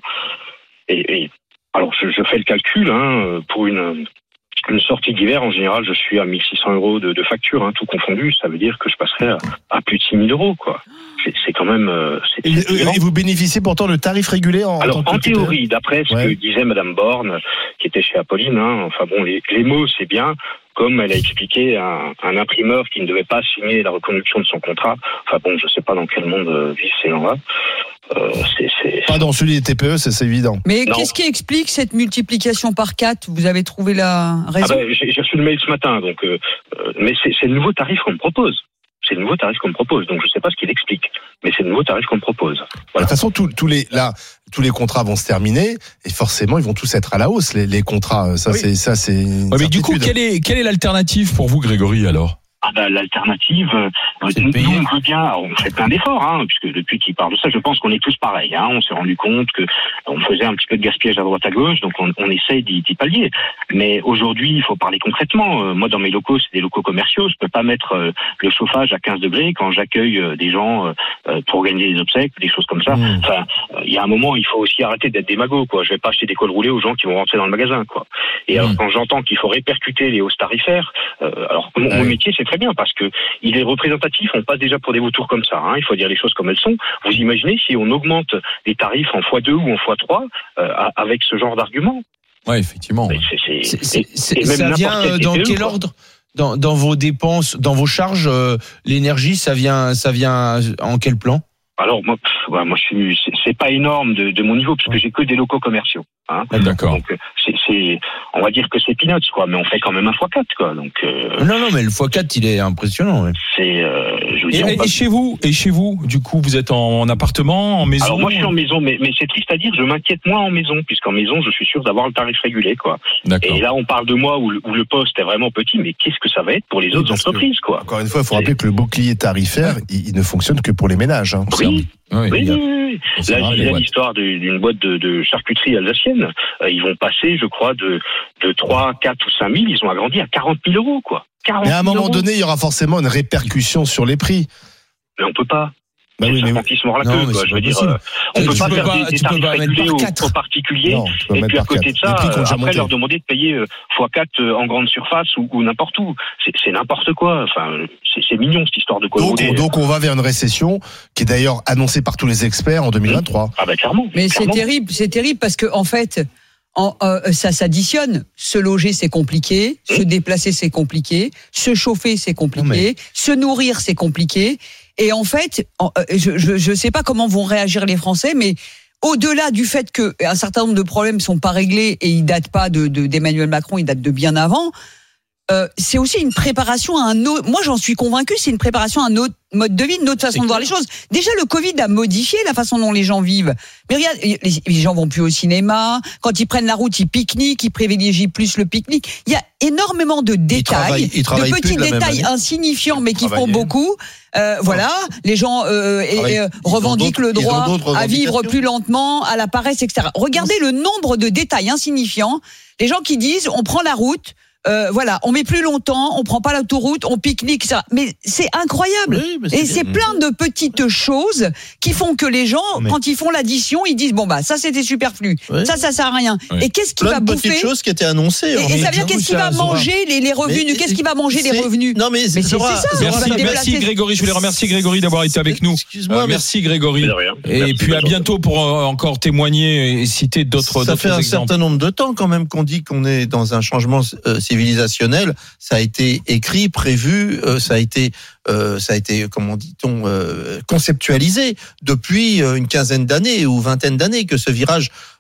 Et, et alors, je, je fais le calcul, hein, pour une, une sortie d'hiver, en général, je suis à mille six cents euros de, de facture, hein, tout confondu. Ça veut dire que je passerai à, à plus de six mille euros, quoi. C'est, c'est quand même. Euh, c'est, et, c'est et vous bénéficiez pourtant de tarifs régulés en Alors, en, en théorie, d'après ce ouais. que disait Madame Borne, qui était chez Apolline, hein, enfin bon, les, les mots, c'est bien. Comme elle a expliqué à un imprimeur qui ne devait pas signer la reconduction de son contrat. Enfin bon, je sais pas dans quel monde euh, vivent ces gens-là. Euh, c'est, c'est... Pas dans celui des T P E, c'est, c'est évident. Mais non. Qu'est-ce qui explique cette multiplication par quatre? Vous avez trouvé la raison? Ah ben, j'ai, j'ai reçu le mail ce matin, donc. Euh, mais c'est, c'est le nouveau tarif qu'on me propose. C'est le nouveau tarif qu'on me propose, donc je ne sais pas ce qu'il explique, mais c'est le nouveau tarif qu'on me propose. Voilà. De toute façon, tous, tous les là, tous les contrats vont se terminer et forcément, ils vont tous être à la hausse. Les, les contrats, ça, oui. c'est ça, c'est. Ouais, mais du coup, quelle est quelle est l'alternative pour vous, Grégory, alors? Ah ben, l'alternative, euh, nous, nous, on veut bien, on fait plein d'efforts, hein, puisque depuis qu'il parle de ça, je pense qu'on est tous pareils. Hein, on s'est rendu compte que on faisait un petit peu de gaspillage à droite à gauche, donc on, on essaye d'y, d'y pallier. Mais aujourd'hui, il faut parler concrètement. Euh, moi, dans mes locaux, c'est des locaux commerciaux. Je peux pas mettre euh, le chauffage à quinze degrés quand j'accueille euh, des gens euh, pour organiser des obsèques, des choses comme ça. Mmh. Enfin, il euh, y a un moment, il faut aussi arrêter d'être démago, quoi. Je vais pas acheter des cols roulés aux gens qui vont rentrer dans le magasin, quoi. Et mmh. alors, quand j'entends qu'il faut répercuter les hausses tarifaires, euh, alors mon, mon métier, c'est très bien parce que il est représentatif, on passe déjà pour des vautours comme ça, hein, il faut dire les choses comme elles sont. Vous imaginez si on augmente les tarifs en fois deux ou en fois trois euh, avec ce genre d'argument? Ouais, effectivement. Ouais. C'est, c'est, c'est, c'est, ça vient dans quel ordre? Dans, dans vos dépenses, dans vos charges, euh, l'énergie, ça vient, ça vient en quel plan? Alors moi, pff, ouais, moi je suis, c'est, c'est pas énorme de, de mon niveau parce que j'ai que des locaux commerciaux. Hein. Ah, d'accord. Donc c'est, c'est, on va dire que c'est peanuts quoi, mais on fait quand même un fois quatre quoi. Donc euh, non non mais le fois quatre il est impressionnant. Ouais. C'est, euh, je vous dis, et, et passe... chez vous, et chez vous, du coup, vous êtes en, en appartement, en maison? Alors moi je suis en maison, mais, mais c'est triste à dire, je m'inquiète moins en maison puisqu'en maison je suis sûr d'avoir le tarif régulé quoi. D'accord. Et là on parle de moi où le, où le poste est vraiment petit, mais qu'est-ce que ça va être pour les oui, autres entreprises quoi. Encore une fois, il faut rappeler que le bouclier tarifaire, ouais. il, il ne fonctionne que pour les ménages. Hein. Oui. Oui, oui, oui, oui. Là, il y a l'histoire d'une boîte de, de charcuterie alsacienne. Euh, ils vont passer, je crois, de, de trois, quatre ou cinq mille. Ils ont agrandi à quarante mille euros, quoi. Mais à un moment euros. donné, il y aura forcément une répercussion sur les prix. Mais on peut pas. Bah oui, mais qui se mord la queue, quoi. Je veux dire, euh, on tu peut pas peux faire pas, des, des tarifs régulés aux, aux particuliers, non, et puis à côté de ça, euh, après leur demander de payer euh, fois quatre euh, en grande surface ou, ou n'importe où. C'est, c'est n'importe quoi. Enfin, c'est, c'est mignon cette histoire de donc, on, donc on va vers une récession qui est d'ailleurs annoncée par tous les experts en deux mille vingt-trois. Ah bah clairement. Mais clairement. c'est terrible, c'est terrible parce que en fait. En, euh, ça s'additionne. Se loger, c'est compliqué. Se déplacer, c'est compliqué. Se chauffer, c'est compliqué. Mais... Se nourrir, c'est compliqué. Et en fait, en, euh, je, je, je sais pas comment vont réagir les Français, mais au-delà du fait que un certain nombre de problèmes sont pas réglés et ils datent pas de, de d'Emmanuel Macron, ils datent de bien avant. Euh, c'est aussi une préparation à un autre. Moi, j'en suis convaincu, c'est une préparation à un autre mode de vie, une autre façon c'est de voir les choses. Déjà, le Covid a modifié la façon dont les gens vivent. Mais regarde, les, les gens vont plus au cinéma. Quand ils prennent la route, ils pique-niquent, ils privilégient plus le pique-nique. Il y a énormément de détails, ils travaillent, ils de petits de détails insignifiants, mais qui font beaucoup. Euh, voilà, les gens euh, et, euh, revendiquent le droit à vivre plus lentement, à la paresse, et cetera. Regardez le nombre de détails insignifiants. Les gens qui disent, on prend la route. Euh, voilà, on met plus longtemps, on prend pas l'autoroute, on pique-nique, ça. Mais c'est incroyable. Oui, mais c'est et bien. C'est plein de petites choses qui font que les gens, mais... quand ils font l'addition, ils disent bon bah ça c'était superflu, oui. ça ça sert à rien. Oui. Et qu'est-ce qui plein va de bouffer? Petites choses qui étaient annoncées. Et, et ça veut dire qu'est-ce qui va manger les, les revenus? Mais, qu'est-ce qui va manger les revenus? Non mais, mais c'est, Zora, c'est ça. Merci, merci Grégory. Je voulais remercier Grégory d'avoir été avec nous. Excuse-moi. Euh, merci Grégory. Et merci, puis à bientôt pour euh, encore témoigner et citer d'autres. Ça d'autres fait un exemples. certain nombre de temps quand même qu'on dit qu'on est dans un changement euh, civilisationnel. Ça a été écrit, prévu, euh, ça a été, euh, ça a été, comment dit-on, euh, conceptualisé depuis euh, une quinzaine d'années ou vingtaine d'années que ce virage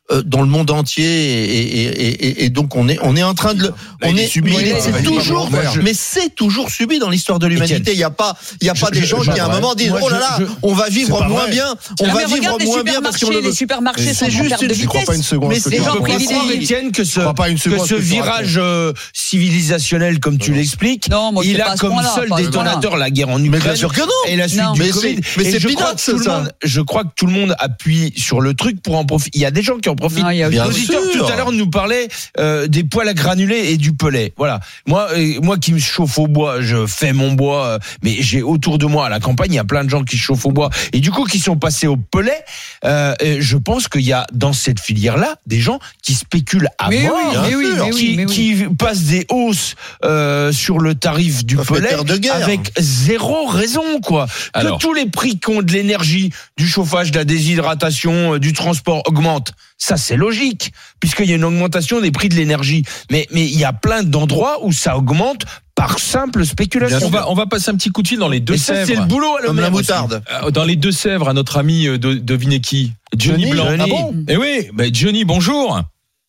euh, dans le monde entier et, et, et, et donc on est on est en train de le, Là, on il est est, subi, mais il est- c'est il est toujours, pas bon. mais c'est toujours subi dans l'histoire de l'humanité. Il y a pas il y a pas Je- des gens je- qui à un ouais. moment disent Moi, oh là je- là, je- on va C'est vivre pas moins vrai. bien, on Non, va mais vivre regarde les moins bien parce qu'on supermarchés, le les supermarchés Mais sont c'est en juste perte une- de Je crois vitesse. pas une seconde. Mais à ce que c'est tu gens pas racontes. possible, privilégient. Étienne, que ce, Je crois pas une que seconde à ce ce que tu virage euh, civilisationnel, comme tu Non. l'expliques, Non, moi, je il sais pas a à ce comme point-là, seul pas à ce détonateur la guerre en Mais Ukraine. bien sûr que non. Et la suite Non. du Mais Covid. c'est- mais Et c'est je crois peanuts, que tout le ça. monde, je crois que tout le monde appuie sur le truc pour en profiter. Il y a des gens qui en profitent. Non, il y a Bien L'auditeur sûr. tout à l'heure nous parlait euh, des poêles à granulés et du pellet. Voilà. Moi, euh, moi qui me chauffe au bois, je fais mon bois, euh, mais j'ai autour de moi à la campagne, il y a plein de gens qui chauffent au bois et du coup qui sont passés au pellet. Euh, et je pense qu'il y a dans cette filière-là des gens qui spéculent à Mais mort, oui, mais oui, mais oui, qui, mais oui. qui passent des hausses euh, sur le tarif du pellet Secrétaire de guerre. avec zéro raison, quoi. Alors. Que tous les prix qu'ont de l'énergie, du chauffage, de la déshydratation, euh, du transport augmentent. Ça, c'est logique, puisqu'il y a une augmentation des prix de l'énergie. Mais, mais il y a plein d'endroits où ça augmente par simple spéculation. On va, on va passer un petit coup de fil dans les Et ça, Deux-Sèvres. c'est le boulot à le Comme la maire aussi. moutarde. Euh, Dans les Deux-Sèvres, à notre ami, euh, de, devinez qui Johnny, Johnny, Blanc. Johnny. Ah bon Eh oui, bah Johnny, bonjour.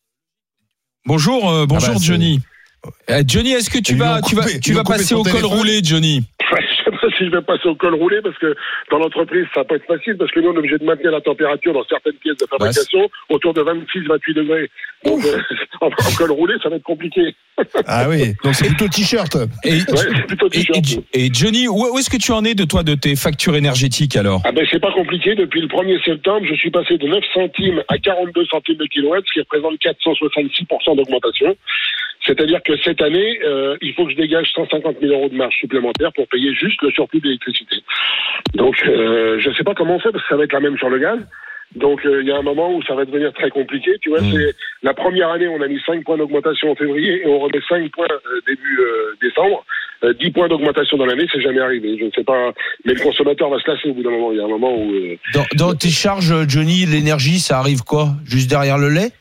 Bonjour, euh, bonjour Ah bah, c'est- Johnny. Euh, Johnny, est-ce que tu Ils lui vas, ont tu vas, coupé- tu ils vas ont coupé passer son au col téléphone. roulé, Johnny? Ouais, je sais pas si je vais passer au col roulé parce que dans l'entreprise, ça va pas être facile parce que nous, on est obligé de maintenir la température dans certaines pièces de fabrication autour de vingt-six à vingt-huit degrés. Donc, euh, en, en col roulé, ça va être compliqué. Ah oui, donc c'est plutôt t-shirt. Et, Ouais, c'est plutôt et, t-shirt. et- et Johnny, où, où est-ce que tu en es de toi, de tes factures énergétiques alors? Ah ben, c'est pas compliqué. Depuis le premier septembre, je suis passé de neuf centimes à quarante-deux centimes de kilowatts, ce qui représente quatre cent soixante-six pour cent d'augmentation. C'est-à-dire que cette année, euh, il faut que je dégage cent cinquante mille euros de marge supplémentaire pour payer juste le surplus d'électricité. Donc, euh, je sais pas comment on fait parce que ça va être la même sur le gaz. Donc, il euh, y a un moment où ça va devenir très compliqué. Tu vois, Mmh. c'est la première année, on a mis cinq points d'augmentation en février et on remet cinq points euh, début euh, décembre. Euh, dix points d'augmentation dans l'année, c'est jamais arrivé. Je ne sais pas, mais le consommateur va se lasser au bout d'un moment. Il y a un moment où... Euh, Dans, dans tes charges, Johnny, l'énergie, ça arrive quoi? Juste derrière le lait?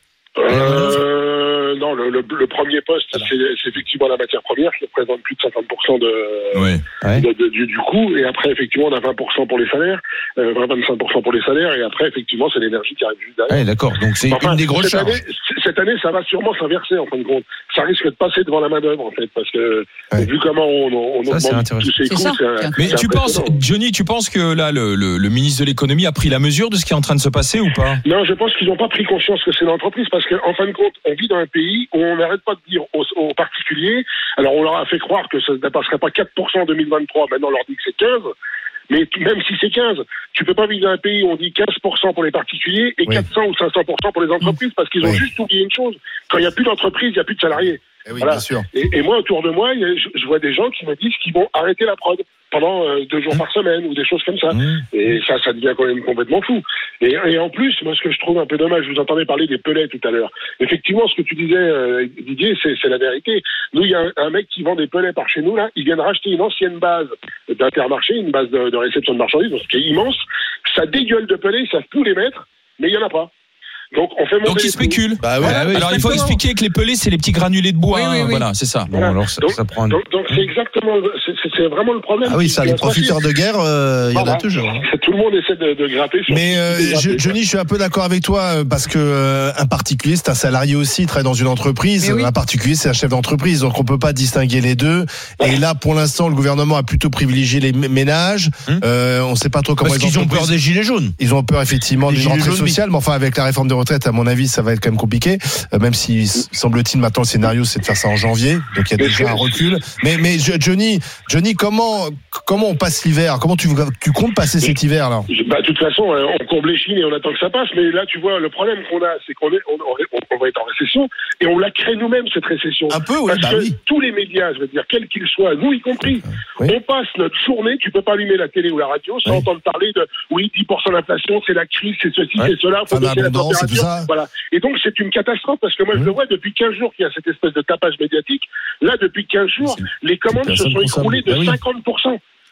Euh, non, le, le, le premier poste, c'est, c'est effectivement la matière première qui représente plus de cinquante pour cent de, Ouais. de, de- du, du coût. Et après, effectivement, on a vingt pour cent pour les salaires, euh, vingt à vingt-cinq pour cent pour les salaires. Et après, effectivement, c'est l'énergie qui arrive juste derrière. Ouais, d'accord. Donc c'est Enfin, une des grosses cette charges. année, c- cette année, ça va sûrement s'inverser en fin de compte. Ça risque de passer devant la main d'œuvre en fait, parce que Ouais. vu comment on, on, on Ça, c'est augmente intéressant. tous ces C'est coûts, ça. c'est, un- Mais c'est tu penses, impressionnant. Johnny, tu penses que là, le, le, le ministre de l'économie a pris la mesure de ce qui est en train de se passer ou pas? Non, je pense qu'ils n'ont pas pris conscience que c'est l'entreprise parce qu'en fin de compte, on vit dans un pays où on n'arrête pas de dire aux, aux particuliers. Alors, on leur a fait croire que ça ne dépasserait pas quatre pour cent en deux mille vingt-trois. Maintenant, on leur dit que c'est quinze. Mais t- même si c'est quinze, tu peux pas vivre dans un pays où on dit quinze pour cent pour les particuliers et Oui. quatre cents ou cinq cents pour cent pour les entreprises parce qu'ils ont Oui. juste oublié une chose. Quand il n'y a plus d'entreprise, il n'y a plus de salariés. Eh oui, Voilà. bien sûr. Et, et moi, autour de moi, il y a- je, je vois des gens qui me disent qu'ils vont arrêter la prod pendant euh, deux jours par semaine ou des choses comme ça. Mmh. Et ça, ça devient quand même complètement fou. Et, et en plus, moi, ce que je trouve un peu dommage, je vous entendais parler des pellets tout à l'heure. Effectivement, ce que tu disais, euh, Didier, c'est, c'est la vérité. Nous, il y a un, un mec qui vend des pellets par chez nous, là. Il vient de racheter une ancienne base d'Intermarché, une base de, de réception de marchandises, donc, qui est immense. Ça dégueule de pellets, ils savent plus les mettre, mais il y en a pas. Donc, on fait monter Donc les ils prix. spéculent. Bah ouais. Ah oui, Alors il faut exactement. expliquer que les pelés, c'est les petits granulés de bois. Oui, oui, hein, oui. Voilà, c'est ça. Bon, alors ça, Donc- ça prend un... Donc, donc c'est exactement, c'est, c'est- c'est vraiment le problème. Ah oui, ça, Qui- les qui est facile. profiteurs de guerre, euh, il y en a Voilà. toujours. hein. Tout le monde essaie de, de grapper sur. Mais euh, de grapper, je- Johnny, je suis un peu d'accord avec toi euh, parce que euh, un particulier, c'est un salarié aussi, il travaille dans une entreprise. Mais oui. Un particulier, c'est un chef d'entreprise, donc on peut pas distinguer les deux. Et là, pour l'instant, le gouvernement a plutôt privilégié les m- ménages. Hum. Euh, on sait pas trop comment Parce les qu'ils ont peur entreprises- des gilets jaunes. Ils ont peur effectivement Les d'une gilets rentrée jaunes, sociale, mais enfin avec la réforme des retraites, à mon avis, ça va être quand même compliqué. Euh, même si s- semble-t-il maintenant le scénario c'est de faire ça en janvier, donc il y a Mais déjà c'est- un recul. Mais mais Jo- Johnny, Johnny, comment comment on passe l'hiver? Comment tu tu comptes passer cet hiver là? Je- Bah, de toute façon, euh, on courbe les chines et on attend que ça passe. Mais là, tu vois, le problème qu'on a, c'est qu'on est, on, on- on va être en récession et on la crée nous-mêmes cette récession. Un peu, oui, Parce bah que oui. tous les médias, je veux dire, quels qu'ils soient, nous y compris, Oui. on passe notre journée. Tu peux pas allumer la télé ou la radio sans Oui. entendre parler de oui, dix pour cent d'inflation, c'est la crise, c'est ceci, Ouais. c'est cela, faut Fin baisser la d'abondance et tout température. ça. Voilà. Et donc c'est une catastrophe parce que moi je Mhm. le vois depuis quinze jours qu'il y a cette espèce de tapage médiatique. Là, depuis quinze jours, C'est- les commandes se personne sont consomme. écroulées de Bah oui. cinquante pour cent.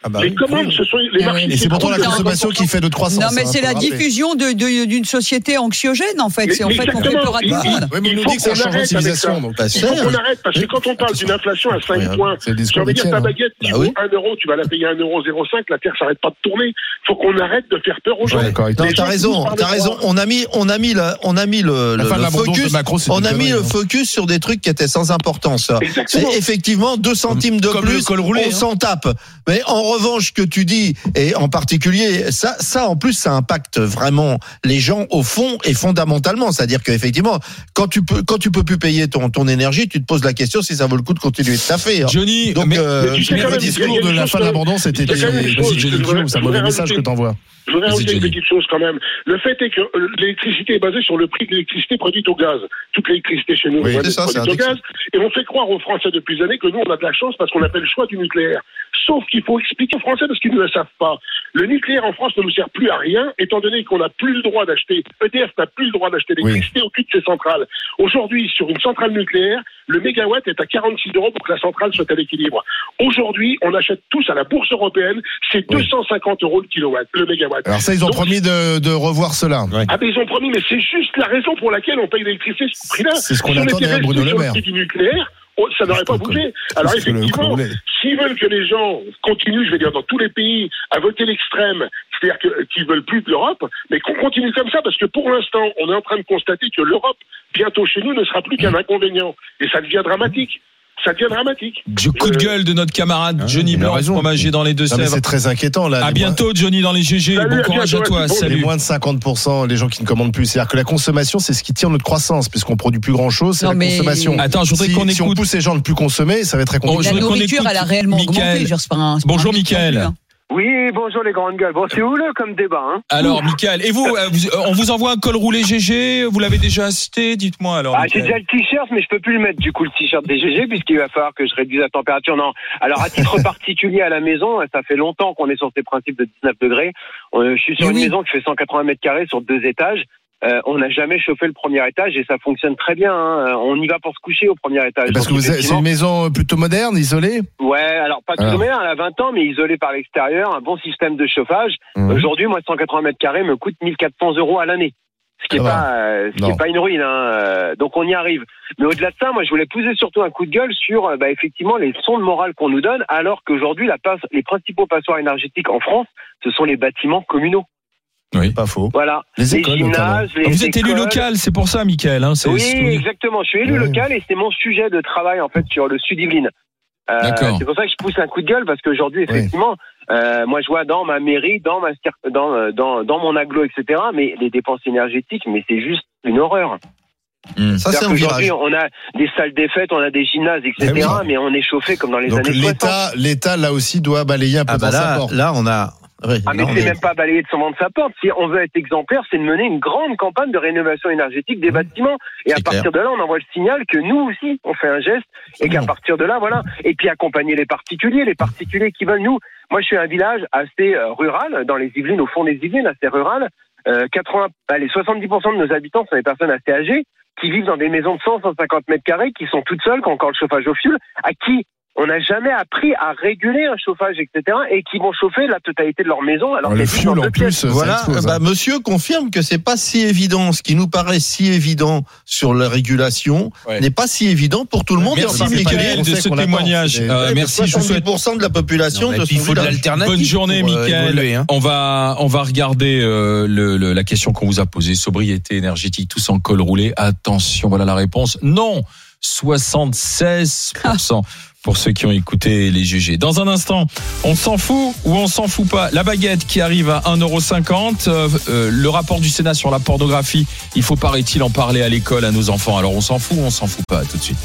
Ah bah les oui, commandes, oui. ce sont les Et marchés. Et c'est pourtant la qui consommation qui fait notre croissance. Non, mais hein, c'est faut la le rappeler. diffusion de, de- d'une société anxiogène, en fait. Mais- C'est en mais fait qu'on fait exactement. peur à tout le Il- monde. Oui, mais on Il nous faut dit que c'est un qu'on changement de arrête avec civilisation. ça. Donc, Bah, Il faut c'est- qu'on arrête, parce que quand on parle d'une inflation à cinq Ouais, points, c'est le ça discours veut dire d'Étienne, ta hein. baguette qui Bah vaut oui. un euro, tu vas la payer un euro zéro cinq, la terre s'arrête pas de tourner. Faut qu'on arrête de faire peur aux gens. Ouais, d'accord avec Non, toi. Les t'as gens raison, tous parlent t'as de raison. droit. On a mis, on a mis le, on a mis le, La le- fin de le l'abondance focus. de Macron, c'est on une a mis connerie, le hein. focus sur des trucs qui étaient sans importance. Exactement. C'est effectivement deux centimes de Comme le plus. col roulé, on hein. s'en tape. Mais en revanche, ce que tu dis, et en particulier, ça, ça en plus, ça impacte vraiment les gens au fond et fondamentalement. C'est-à-dire qu'effectivement, quand tu peux, quand tu peux plus payer ton, ton énergie, tu te poses la question si ça vaut le coup de continuer de taffer. hein. Johnny, Donc, mais- euh, Mais tu sais Mais quand le même, il y a- discours il y a de une la chose fin quand même. d'abondance, c'était Il y a quand même une chose vas-y, Jenny que je Guillaume, voudrais- c'est un je mauvais voudrais message que rajouter. t'envoies. Je voudrais Vas-y, rajouter une Jenny. petite chose quand même. Le fait est que euh, l'électricité est basée sur le prix de l'électricité produite au gaz. Toute l'électricité chez nous Oui, est c'est ça, c'est produite au un gaz. Et on fait croire aux Français depuis des années que nous, on a de la chance parce qu'on a fait le choix du nucléaire. Sauf qu'il faut expliquer aux Français parce qu'ils ne le savent pas. Le nucléaire en France ne nous sert plus à rien, étant donné qu'on n'a plus le droit d'acheter, E D F n'a plus le droit d'acheter l'électricité au cul de ses centrales. Aujourd'hui, sur une centrale nucléaire, le mégawatt est à quarante-six euros pour que la centrale soit à l'équilibre. Aujourd'hui, on achète tous à la bourse européenne, c'est deux cent cinquante euros le kilowatt, le mégawatt. Alors ça, ils ont Donc, promis de, de revoir cela. Ah ben ils ont promis, mais c'est juste la raison pour laquelle on paye l'électricité ce prix-là. C'est ce qu'on Si on attend était d'ailleurs resté Bruno Le sur Maire. prix du nucléaire, oh, ça n'aurait pas bougé. Alors C'est ce que le effectivement, col roulé. s'ils veulent que les gens continuent, je vais dire dans tous les pays, à voter l'extrême, c'est-à-dire que, qu'ils veulent plus de l'Europe, mais qu'on continue comme ça, parce que pour l'instant, on est en train de constater que l'Europe, bientôt chez nous, ne sera plus qu'un inconvénient. Et ça devient dramatique. Ça devient dramatique. Du coup de gueule de notre camarade Ah, Johnny il a Blanc, raison. fromager dans les Non, mais Deux-Sèvres. c'est très inquiétant là. À Les bientôt Johnny dans les G G. Salut, Bon à courage à bientôt, toi. ouais, c'est bon. Les Salut. moins de cinquante pour cent les gens qui ne commandent plus. C'est-à-dire que la consommation, c'est ce qui tire notre croissance, puisqu'on produit plus grand-chose, c'est Non, la mais- consommation. Attends, je voudrais si, qu'on si on écoute. pousse les gens à ne plus consommer, ça va être très Oh, compliqué. je La voudrais qu'on nourriture, écoute elle a réellement Mickaël. augmenté. Je veux dire, c'est pas un- c'est pas Bonjour un mythe non Mickaël. plus, hein. Oui, bonjour les grandes gueules. Bon, c'est houleux comme débat, hein. Alors Mickaël, et vous, euh, vous- euh, on vous envoie un col roulé G G, vous l'avez déjà acheté, dites-moi alors. Ah, j'ai Mickaël. déjà le t-shirt, mais je peux plus le mettre, du coup, le t-shirt des G G, puisqu'il va falloir que je réduise la température. Non. Alors, à titre particulier à la maison, ça fait longtemps qu'on est sur ces principes de dix-neuf degrés. Euh, Je suis sur Mais une oui. maison qui fait cent quatre-vingts mètres carrés sur deux étages. Euh, on n'a jamais chauffé le premier étage et ça fonctionne très bien, hein. On y va pour se coucher au premier étage. Parce que Donc, vous avez- c'est effectivement- une maison plutôt moderne, isolée. Ouais, alors pas tout Alors. moderne, elle a vingt ans, mais isolée par l'extérieur, un bon système de chauffage. Mhm. Aujourd'hui, moi, cent quatre-vingts mètres carrés me coûte mille quatre cents euros à l'année. Ce qui Ça est va. pas, euh, ce qui Non. est pas une ruine, hein. Euh, Donc on y arrive. Mais au-delà de ça, moi, je voulais poser surtout un coup de gueule sur, euh, bah, effectivement, les sondes morales qu'on nous donne, alors qu'aujourd'hui, la passe, les principaux passoires énergétiques en France, ce sont les bâtiments communaux. Oui. Pas faux. Voilà. Les écoles, gymnases, les Vous êtes élu écoles. local, c'est pour ça Mickaël. Hein, c'est- Oui, c'est- exactement. Je suis élu Ouais. local et c'est mon sujet de travail en fait sur le Sud-Yvelines. Euh, D'accord. c'est pour ça que je pousse un coup de gueule parce qu'aujourd'hui, effectivement, euh, moi je vois dans ma mairie, dans ma cir- dans euh, dans dans mon agglo, et cetera. Mais les dépenses énergétiques, mais c'est juste une horreur. Ça, c'est C'est-à-dire un qu'aujourd'hui, virage. on a des salles des fêtes, on a des gymnases, et cetera. Eh oui. Mais on est chauffé comme dans les Donc années soixante. l'État, l'État là aussi doit balayer un peu Ah bah dans sa là, porte. là, on a. ouais, Ah mais là, on c'est est- même pas balayer de son vent de sa porte. Si on veut être exemplaire, c'est de mener une grande campagne de rénovation énergétique des bâtiments. Et à C'est partir clair. de là, on envoie le signal que nous aussi, on fait un geste et qu'à partir de là, voilà. Et puis accompagner les particuliers, les particuliers qui veulent nous. Moi, je suis un village assez euh, rural, dans les Yvelines, au fond des Yvelines, assez rural. Euh, quatre-vingts, allez, soixante-dix pour cent de nos habitants sont des personnes assez âgées qui vivent dans des maisons de cent, cent cinquante mètres carrés, qui sont toutes seules, qui ont encore le chauffage au fioul, à qui on n'a jamais appris à réguler un chauffage, et cetera, et qui vont chauffer la totalité de leur maison. Alors Le qu'elles vivent fioul dans en deux pièces. plus, ça Voilà, explose, bah, hein. monsieur confirme que c'est pas si évident. Ce qui nous paraît si évident sur la régulation Ouais. n'est pas si évident pour tout le monde. Merci Et en c'est pas particulier Mickaël de conseils ce qu'on attend, témoignage. c'est des- Euh, Ouais, mais merci, je vous soixante-dix souhaite pour cent de la population Non, mais de puis son il faut de village. l'alternative. bonne journée, pour, euh, Mickaël. évoluer, hein. On va, on va regarder euh, le, le- la question qu'on vous a posée. Sobriété énergétique, tous en col roulé. Attention, voilà la réponse. Non, soixante-seize pour cent pour ceux qui ont écouté les G G. Dans un instant, on s'en fout ou on s'en fout pas. La baguette qui arrive à un euro cinquante. Euh, euh, le rapport du Sénat sur la pornographie. Il faut, paraît-il, en parler à l'école à nos enfants. Alors on s'en fout ou on s'en fout pas? À tout de suite.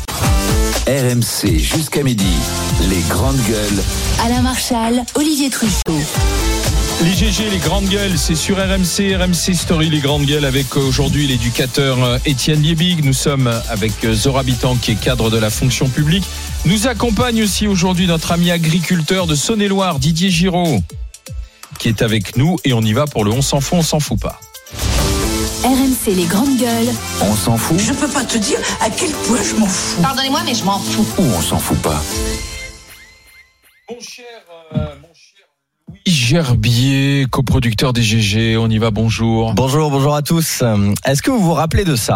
R M C jusqu'à midi. Les grandes gueules. Alain Marchal, Olivier Truchot. Les G G, les grandes gueules, c'est sur R M C, R M C Story, les grandes gueules, avec aujourd'hui l'éducateur euh, Étienne Liebig. Nous sommes avec euh, Zora Habitant, qui est cadre de la fonction publique. Nous accompagne aussi aujourd'hui notre ami agriculteur de Saône-et-Loire, Didier Giraud, qui est avec nous, et on y va pour le on s'en fout, on s'en fout pas. R M C, les grandes gueules. On s'en fout Je peux pas te dire à quel point je m'en fous. Pardonnez-moi, mais je m'en fous. ou on s'en fout pas? Mon cher, euh, mon cher Gerbier, coproducteur des G G, on y va, bonjour. Bonjour, bonjour à tous. Est-ce que vous vous rappelez de ça ?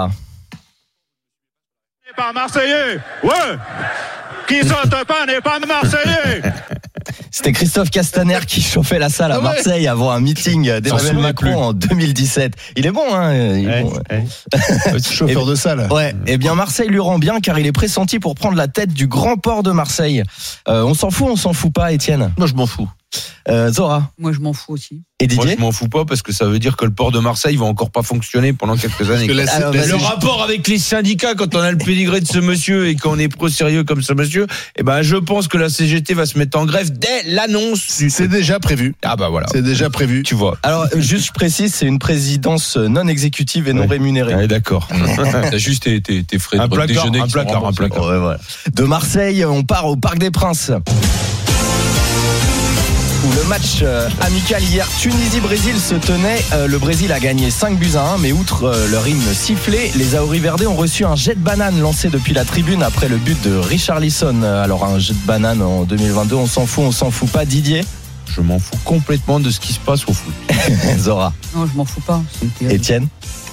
Pas Marseillais, ouais. Qui saute pas n'est pas Marseillais. C'était Christophe Castaner qui chauffait la salle à Marseille avant un meeting d'Emmanuel Macron en deux mille dix-sept. Il est bon, hein il est ouais, bon, ouais. Ouais. Chauffeur de salle. Ouais. Eh bien, Marseille lui rend bien car il est pressenti pour prendre la tête du grand port de Marseille. Euh, on s'en fout, on s'en fout pas, Étienne ? Moi, je m'en fous. Euh, Zora ? Moi, je m'en fous aussi. Et Didier ? Moi, je m'en fous pas parce que ça veut dire que le port de Marseille va encore pas fonctionner pendant quelques années. La, Alors, la, le la, rapport avec les syndicats, quand on a le pédigré de ce monsieur et qu'on est pro-sérieux comme ce monsieur, eh ben, je pense que la C G T va se mettre en grève dès l'annonce. C'est déjà prévu. Ah bah voilà. C'est déjà prévu. Tu vois. Alors, juste je précise, c'est une présidence non exécutive et non ouais. rémunérée. Ouais, d'accord. T'as juste tes, tes, tes frais de placard, déjeuner. Un placard, un placard. Ouais, voilà. De Marseille, on part au Parc des Princes. Le match euh, amical hier, Tunisie-Brésil se tenait. Euh, le Brésil a gagné cinq buts à un, mais outre euh, leur hymne sifflé, les Auriverdés ont reçu un jet de banane lancé depuis la tribune après le but de Richarlison. Alors un jet de banane en deux mille vingt-deux, on s'en fout, on s'en fout pas, Didier ? Je m'en fous complètement de ce qui se passe au foot. Zora ? Non, je m'en fous pas. Étienne ?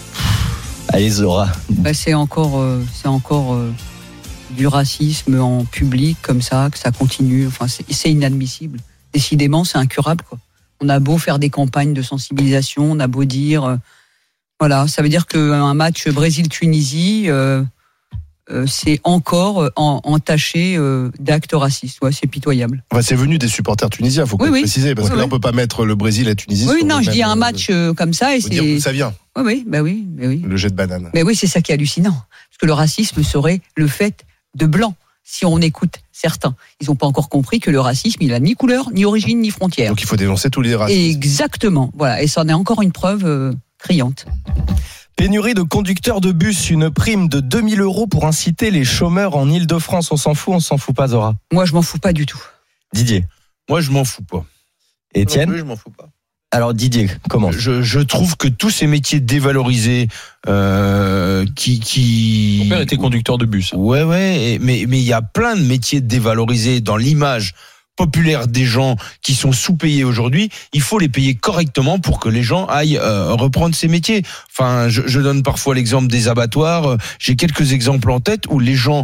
Allez, Zora. Bah, c'est encore, euh, c'est encore euh, du racisme en public comme ça, que ça continue. Enfin, c'est, c'est inadmissible. Décidément, c'est incurable, quoi. On a beau faire des campagnes de sensibilisation, on a beau dire, euh, voilà, ça veut dire qu'un match Brésil-Tunisie, euh, euh, c'est encore en, entaché euh, d'actes racistes. Ouais, c'est pitoyable. Enfin, c'est venu des supporters tunisiens, faut oui, oui. préciser, parce oui, que là, oui. on peut pas mettre le Brésil et la Tunisie. Oui, non, je dis un match euh, comme ça, et faut c'est. Dire d'où ça vient. Oui, oui, bah oui, bah oui. Le jet de banane. Mais oui, c'est ça qui est hallucinant, parce que le racisme serait le fait de blancs. Si on écoute certains, ils n'ont pas encore compris que le racisme, il a ni couleur, ni origine, ni frontière. Donc il faut dénoncer tous les racismes. Exactement, voilà, et ça en est encore une preuve euh, criante. Pénurie de conducteurs de bus, une prime de deux mille euros pour inciter les chômeurs en Ile-de-France. On s'en fout, on s'en fout pas, Zora ? Moi, je m'en fous pas du tout. Didier ? Moi, je m'en fous pas. Étienne ? Oui, je m'en fous pas. Alors Didier, comment ? je, je trouve que tous ces métiers dévalorisés, euh, qui, qui. Mon père était conducteur de bus. Ouais, ouais, mais mais il y a plein de métiers dévalorisés dans l'image populaire des gens qui sont sous-payés aujourd'hui. Il faut les payer correctement pour que les gens aillent euh, reprendre ces métiers. Enfin, je, je donne parfois l'exemple des abattoirs. J'ai quelques exemples en tête où les gens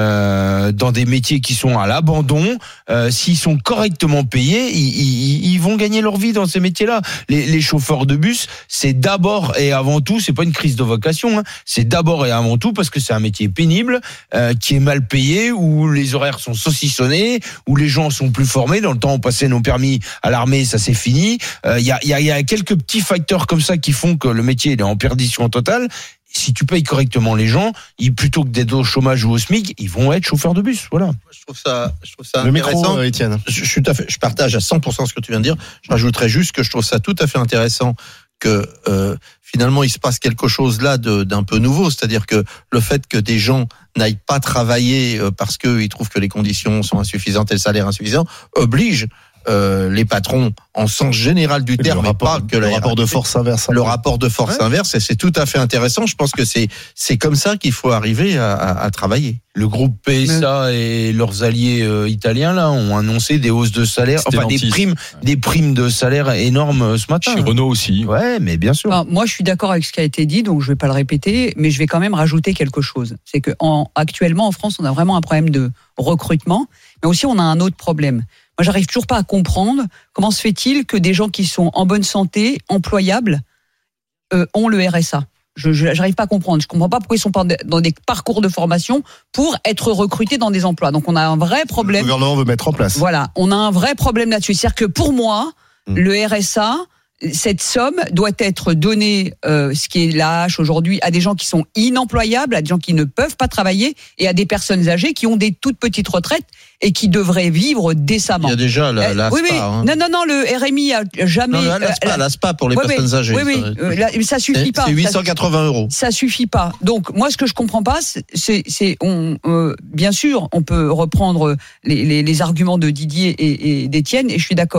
euh, dans des métiers qui sont à l'abandon, euh, s'ils sont correctement payés, ils, ils, ils vont gagner leur vie dans ces métiers-là. Les, les chauffeurs de bus, c'est d'abord et avant tout, c'est pas une crise de vocation, hein, c'est d'abord et avant tout parce que c'est un métier pénible, euh, qui est mal payé, où les horaires sont saucissonnés, où les gens sont plus formés. Dans le temps, on passait nos permis à l'armée, ça c'est fini. Il euh, y, a, y, a, y a quelques petits facteurs comme ça qui font que le métier est en perdition totale. Si tu payes correctement les gens, ils, plutôt que d'être au chômage ou au SMIC, ils vont être chauffeurs de bus. Voilà. Je trouve ça, je trouve ça le intéressant. Micro, euh, Étienne. Je, je, suis tout à fait, je partage à cent pour cent ce que tu viens de dire. Je rajouterais juste que je trouve ça tout à fait intéressant que euh, finalement il se passe quelque chose là de, d'un peu nouveau, c'est-à-dire que le fait que des gens n'aillent pas travailler parce qu'ils trouvent que les conditions sont insuffisantes et le salaire insuffisant oblige euh, les patrons en sens général du terme, et pas que le rapport R H T, de force inverse. Le rapport de force ouais. inverse, et c'est tout à fait intéressant. Je pense que c'est c'est comme ça qu'il faut arriver à, à, à travailler. Le groupe P S A Mais... et leurs alliés euh, italiens là ont annoncé des hausses de salaire, enfin des primes, ouais. des primes de salaire énormes ce matin. Chez Renault aussi. Ouais, mais bien sûr. Enfin, moi, je suis d'accord avec ce qui a été dit, donc je vais pas le répéter, mais je vais quand même rajouter quelque chose. C'est que en, actuellement en France, on a vraiment un problème de recrutement, mais aussi on a un autre problème. Moi, j'arrive toujours pas à comprendre comment se fait-il que des gens qui sont en bonne santé, employables, euh, ont le R S A. Je, je j'arrive pas à comprendre. Je comprends pas pourquoi ils sont pas dans des parcours de formation pour être recrutés dans des emplois. Donc on a un vrai problème. Le gouvernement veut mettre en place. Voilà, on a un vrai problème là-dessus. C'est-à-dire que pour moi, mmh. le R S A, cette somme doit être donnée, euh, ce qui est la hache aujourd'hui, à des gens qui sont inemployables, à des gens qui ne peuvent pas travailler et à des personnes âgées qui ont des toutes petites retraites et qui devraient vivre décemment. Il y a déjà la, la oui, S P A. Oui. Hein. Non, non, non, le R M I a jamais. Non, la S P A, la S P A pour les oui, personnes oui, âgées. Oui, oui, euh, là, ça suffit c'est, pas. C'est huit cent quatre-vingts euros. Ça suffit pas. Donc moi, ce que je comprends pas, c'est, c'est, on, euh, bien sûr, on peut reprendre les, les, les arguments de Didier et, et d'Étienne, et je suis d'accord.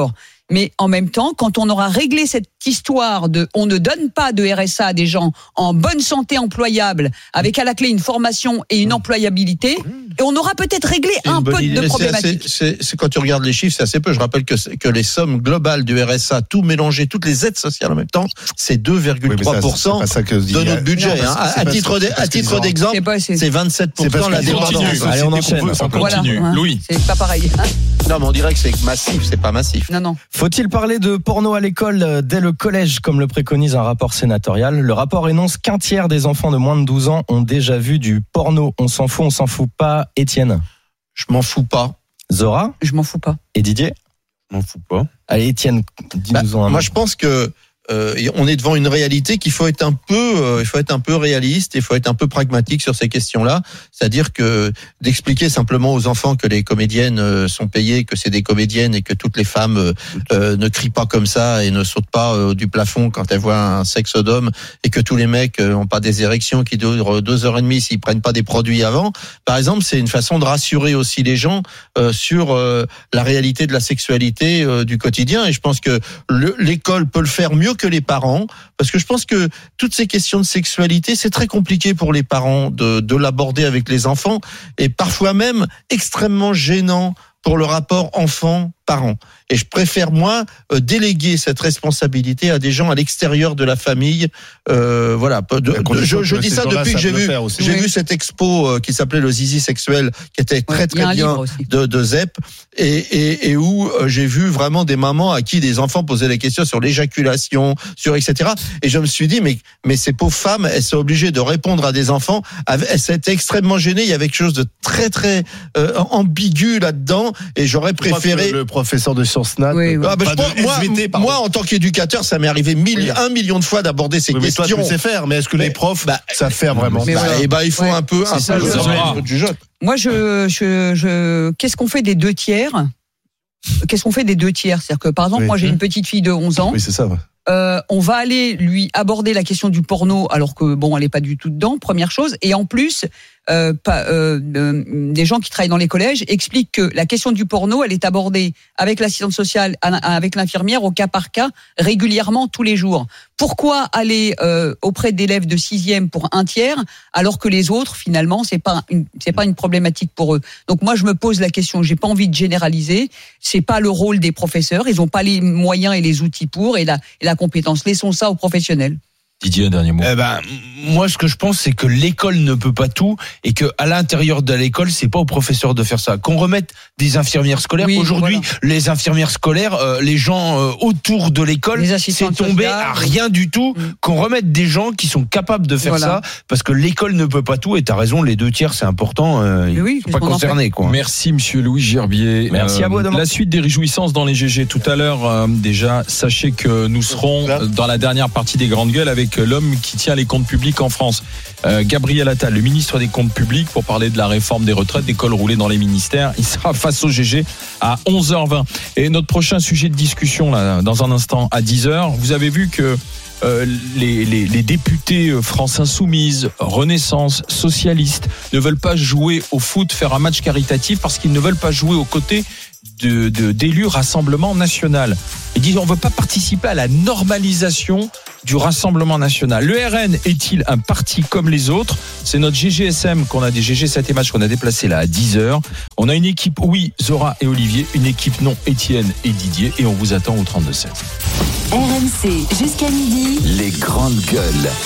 Mais en même temps, quand on aura réglé cette histoire de on ne donne pas de R S A à des gens en bonne santé employable, avec à la clé une formation et une employabilité, et on aura peut-être réglé un peu de C'est problématiques. assez- C'est, c'est quand tu regardes les chiffres, c'est assez peu. Je rappelle que, c'est- que les sommes globales du R S A, tout mélangé, toutes les aides sociales en même temps, c'est deux virgule trois pour cent Oui, mais ça, c'est pas ça que je dis. de notre budget. Non, hein. c'est À, à pas- titre, c'est d'e- parce à qu'ils titre ont- d'exemple, C'est pas assez. c'est vingt-sept pour C'est parce cent la qu'ils ont dépendance. continué. Allez, on Société enchaîne. qu'on veut, on Voilà, continue. hein. Louis. C'est pas pareil. Non, mais on dirait que c'est massif, c'est pas massif. Non, non. Faut-il parler de porno à l'école euh, dès le collège, comme le préconise un rapport sénatorial? Le rapport énonce qu'un tiers des enfants de moins de douze ans ont déjà vu du porno. On s'en fout, on s'en fout pas. Étienne? Je m'en fous pas. Zora? Je m'en fous pas. Et Didier? Je m'en fous pas. Allez, Étienne, dis-nous en un Moi, mot. je pense que euh, on est devant une réalité qu'il faut être un peu, euh, il faut être un peu réaliste, il faut être un peu pragmatique sur ces questions-là. C'est-à-dire que d'expliquer simplement aux enfants que les comédiennes euh, sont payées, que c'est des comédiennes et que toutes les femmes euh, euh, ne crient pas comme ça et ne sautent pas euh, du plafond quand elles voient un sexe d'homme, et que tous les mecs euh, ont pas des érections qui durent deux heures et demie s'ils prennent pas des produits avant. Par exemple, c'est une façon de rassurer aussi les gens euh, sur euh, la réalité de la sexualité euh, du quotidien. Et je pense que le- l'école peut le faire mieux que les parents, parce que je pense que toutes ces questions de sexualité, c'est très compliqué pour les parents de, de l'aborder avec les enfants, et parfois même extrêmement gênant pour le rapport enfant-parent. Et je préfère, moi, euh, déléguer cette responsabilité à des gens à l'extérieur de la famille. Euh, voilà. De- de- je je dis ça depuis que j'ai vu, j'ai Oui. vu cette expo euh, qui s'appelait le Zizi sexuel, qui était très il y a très un bien livre aussi. de, de Zep, et, et, et où euh, j'ai vu vraiment des mamans à qui des enfants posaient des questions sur l'éjaculation, sur et cetera. Et je me suis dit, mais mais ces pauvres femmes, elles sont obligées de répondre à des enfants. Elles s'étaient extrêmement gênées. Il y avait quelque chose de très très euh, ambigu là-dedans, et j'aurais préféré. Le professeur de sciences nat. Oui, oui. Ah, ben, Pas je de pense- moi, S V T, pardon. moi, en tant qu'éducateur, ça m'est arrivé mille, un million de fois d'aborder ces Oui, mais toi, questions. tu sais faire, mais est-ce que les profs bah, savent faire vraiment? Mais Bah, voilà. et ben, il faut Ouais. un peu, un ça, peu je le- saurais. du jeu. Moi, je, je, je, qu'est-ce qu'on fait des deux tiers? Qu'est-ce qu'on fait des deux tiers? C'est-à-dire que, par exemple, Oui. moi, j'ai une petite fille de onze ans. Oui, c'est ça. Ouais. Euh, on va aller lui aborder la question du porno, alors que bon, elle est pas du tout dedans. Première chose, et en plus, euh, pas, euh, euh, des gens qui travaillent dans les collèges expliquent que la question du porno, elle est abordée avec l'assistante sociale, avec l'infirmière, au cas par cas, régulièrement, tous les jours. Pourquoi aller euh, auprès d'élèves de sixième pour un tiers, alors que les autres, finalement, c'est pas une, c'est pas une problématique pour eux. Donc moi, je me pose la question. J'ai pas envie de généraliser. C'est pas le rôle des professeurs. Ils ont pas les moyens et les outils pour et la, et la compétence. Laissons ça aux professionnels. Didier, un dernier mot. Eh ben, moi, ce que je pense, c'est que l'école ne peut pas tout, et que à l'intérieur de l'école, c'est pas aux professeurs de faire ça. Qu'on remette des infirmières scolaires. Oui, Aujourd'hui, voilà. les infirmières scolaires, euh, les gens euh, autour de l'école, Les c'est assistantes tombé sociales, à oui. rien du tout. Mm. Qu'on remette des gens qui sont capables de faire Voilà. ça, parce que l'école ne peut pas tout. Et t'as raison, les deux tiers, c'est important. Euh, ils oui, sont qu'est-ce pas qu'on en concernés, quoi. Merci, monsieur Louis Gerbier. Merci à vous, à demain. La suite des réjouissances dans les G G tout à l'heure. euh, déjà, sachez que nous serons euh, dans la dernière partie des Grandes Gueules avec euh, l'homme qui tient les comptes publics en France, euh, Gabriel Attal, le ministre des comptes publics, pour parler de la réforme des retraites, des cols roulés dans les ministères. Il sera face au G G à onze heures vingt. Et notre prochain sujet de discussion, là, dans un instant, à dix heures, vous avez vu que Euh, les, les, les députés euh, France Insoumise, Renaissance, socialistes ne veulent pas jouer au foot, faire un match caritatif parce qu'ils ne veulent pas jouer aux côtés de, de, d'élus Rassemblement National. Ils disent on ne veut pas participer à la normalisation du Rassemblement National. Le R N est-il un parti comme les autres? C'est notre G G S M qu'on a des G G sept et match qu'on a déplacé là à dix heures. On a une équipe, oui, Zora et Olivier, une équipe non, Étienne et Didier, et on vous attend au trente-deux sept. R M C jusqu'à midi. Les grandes gueules.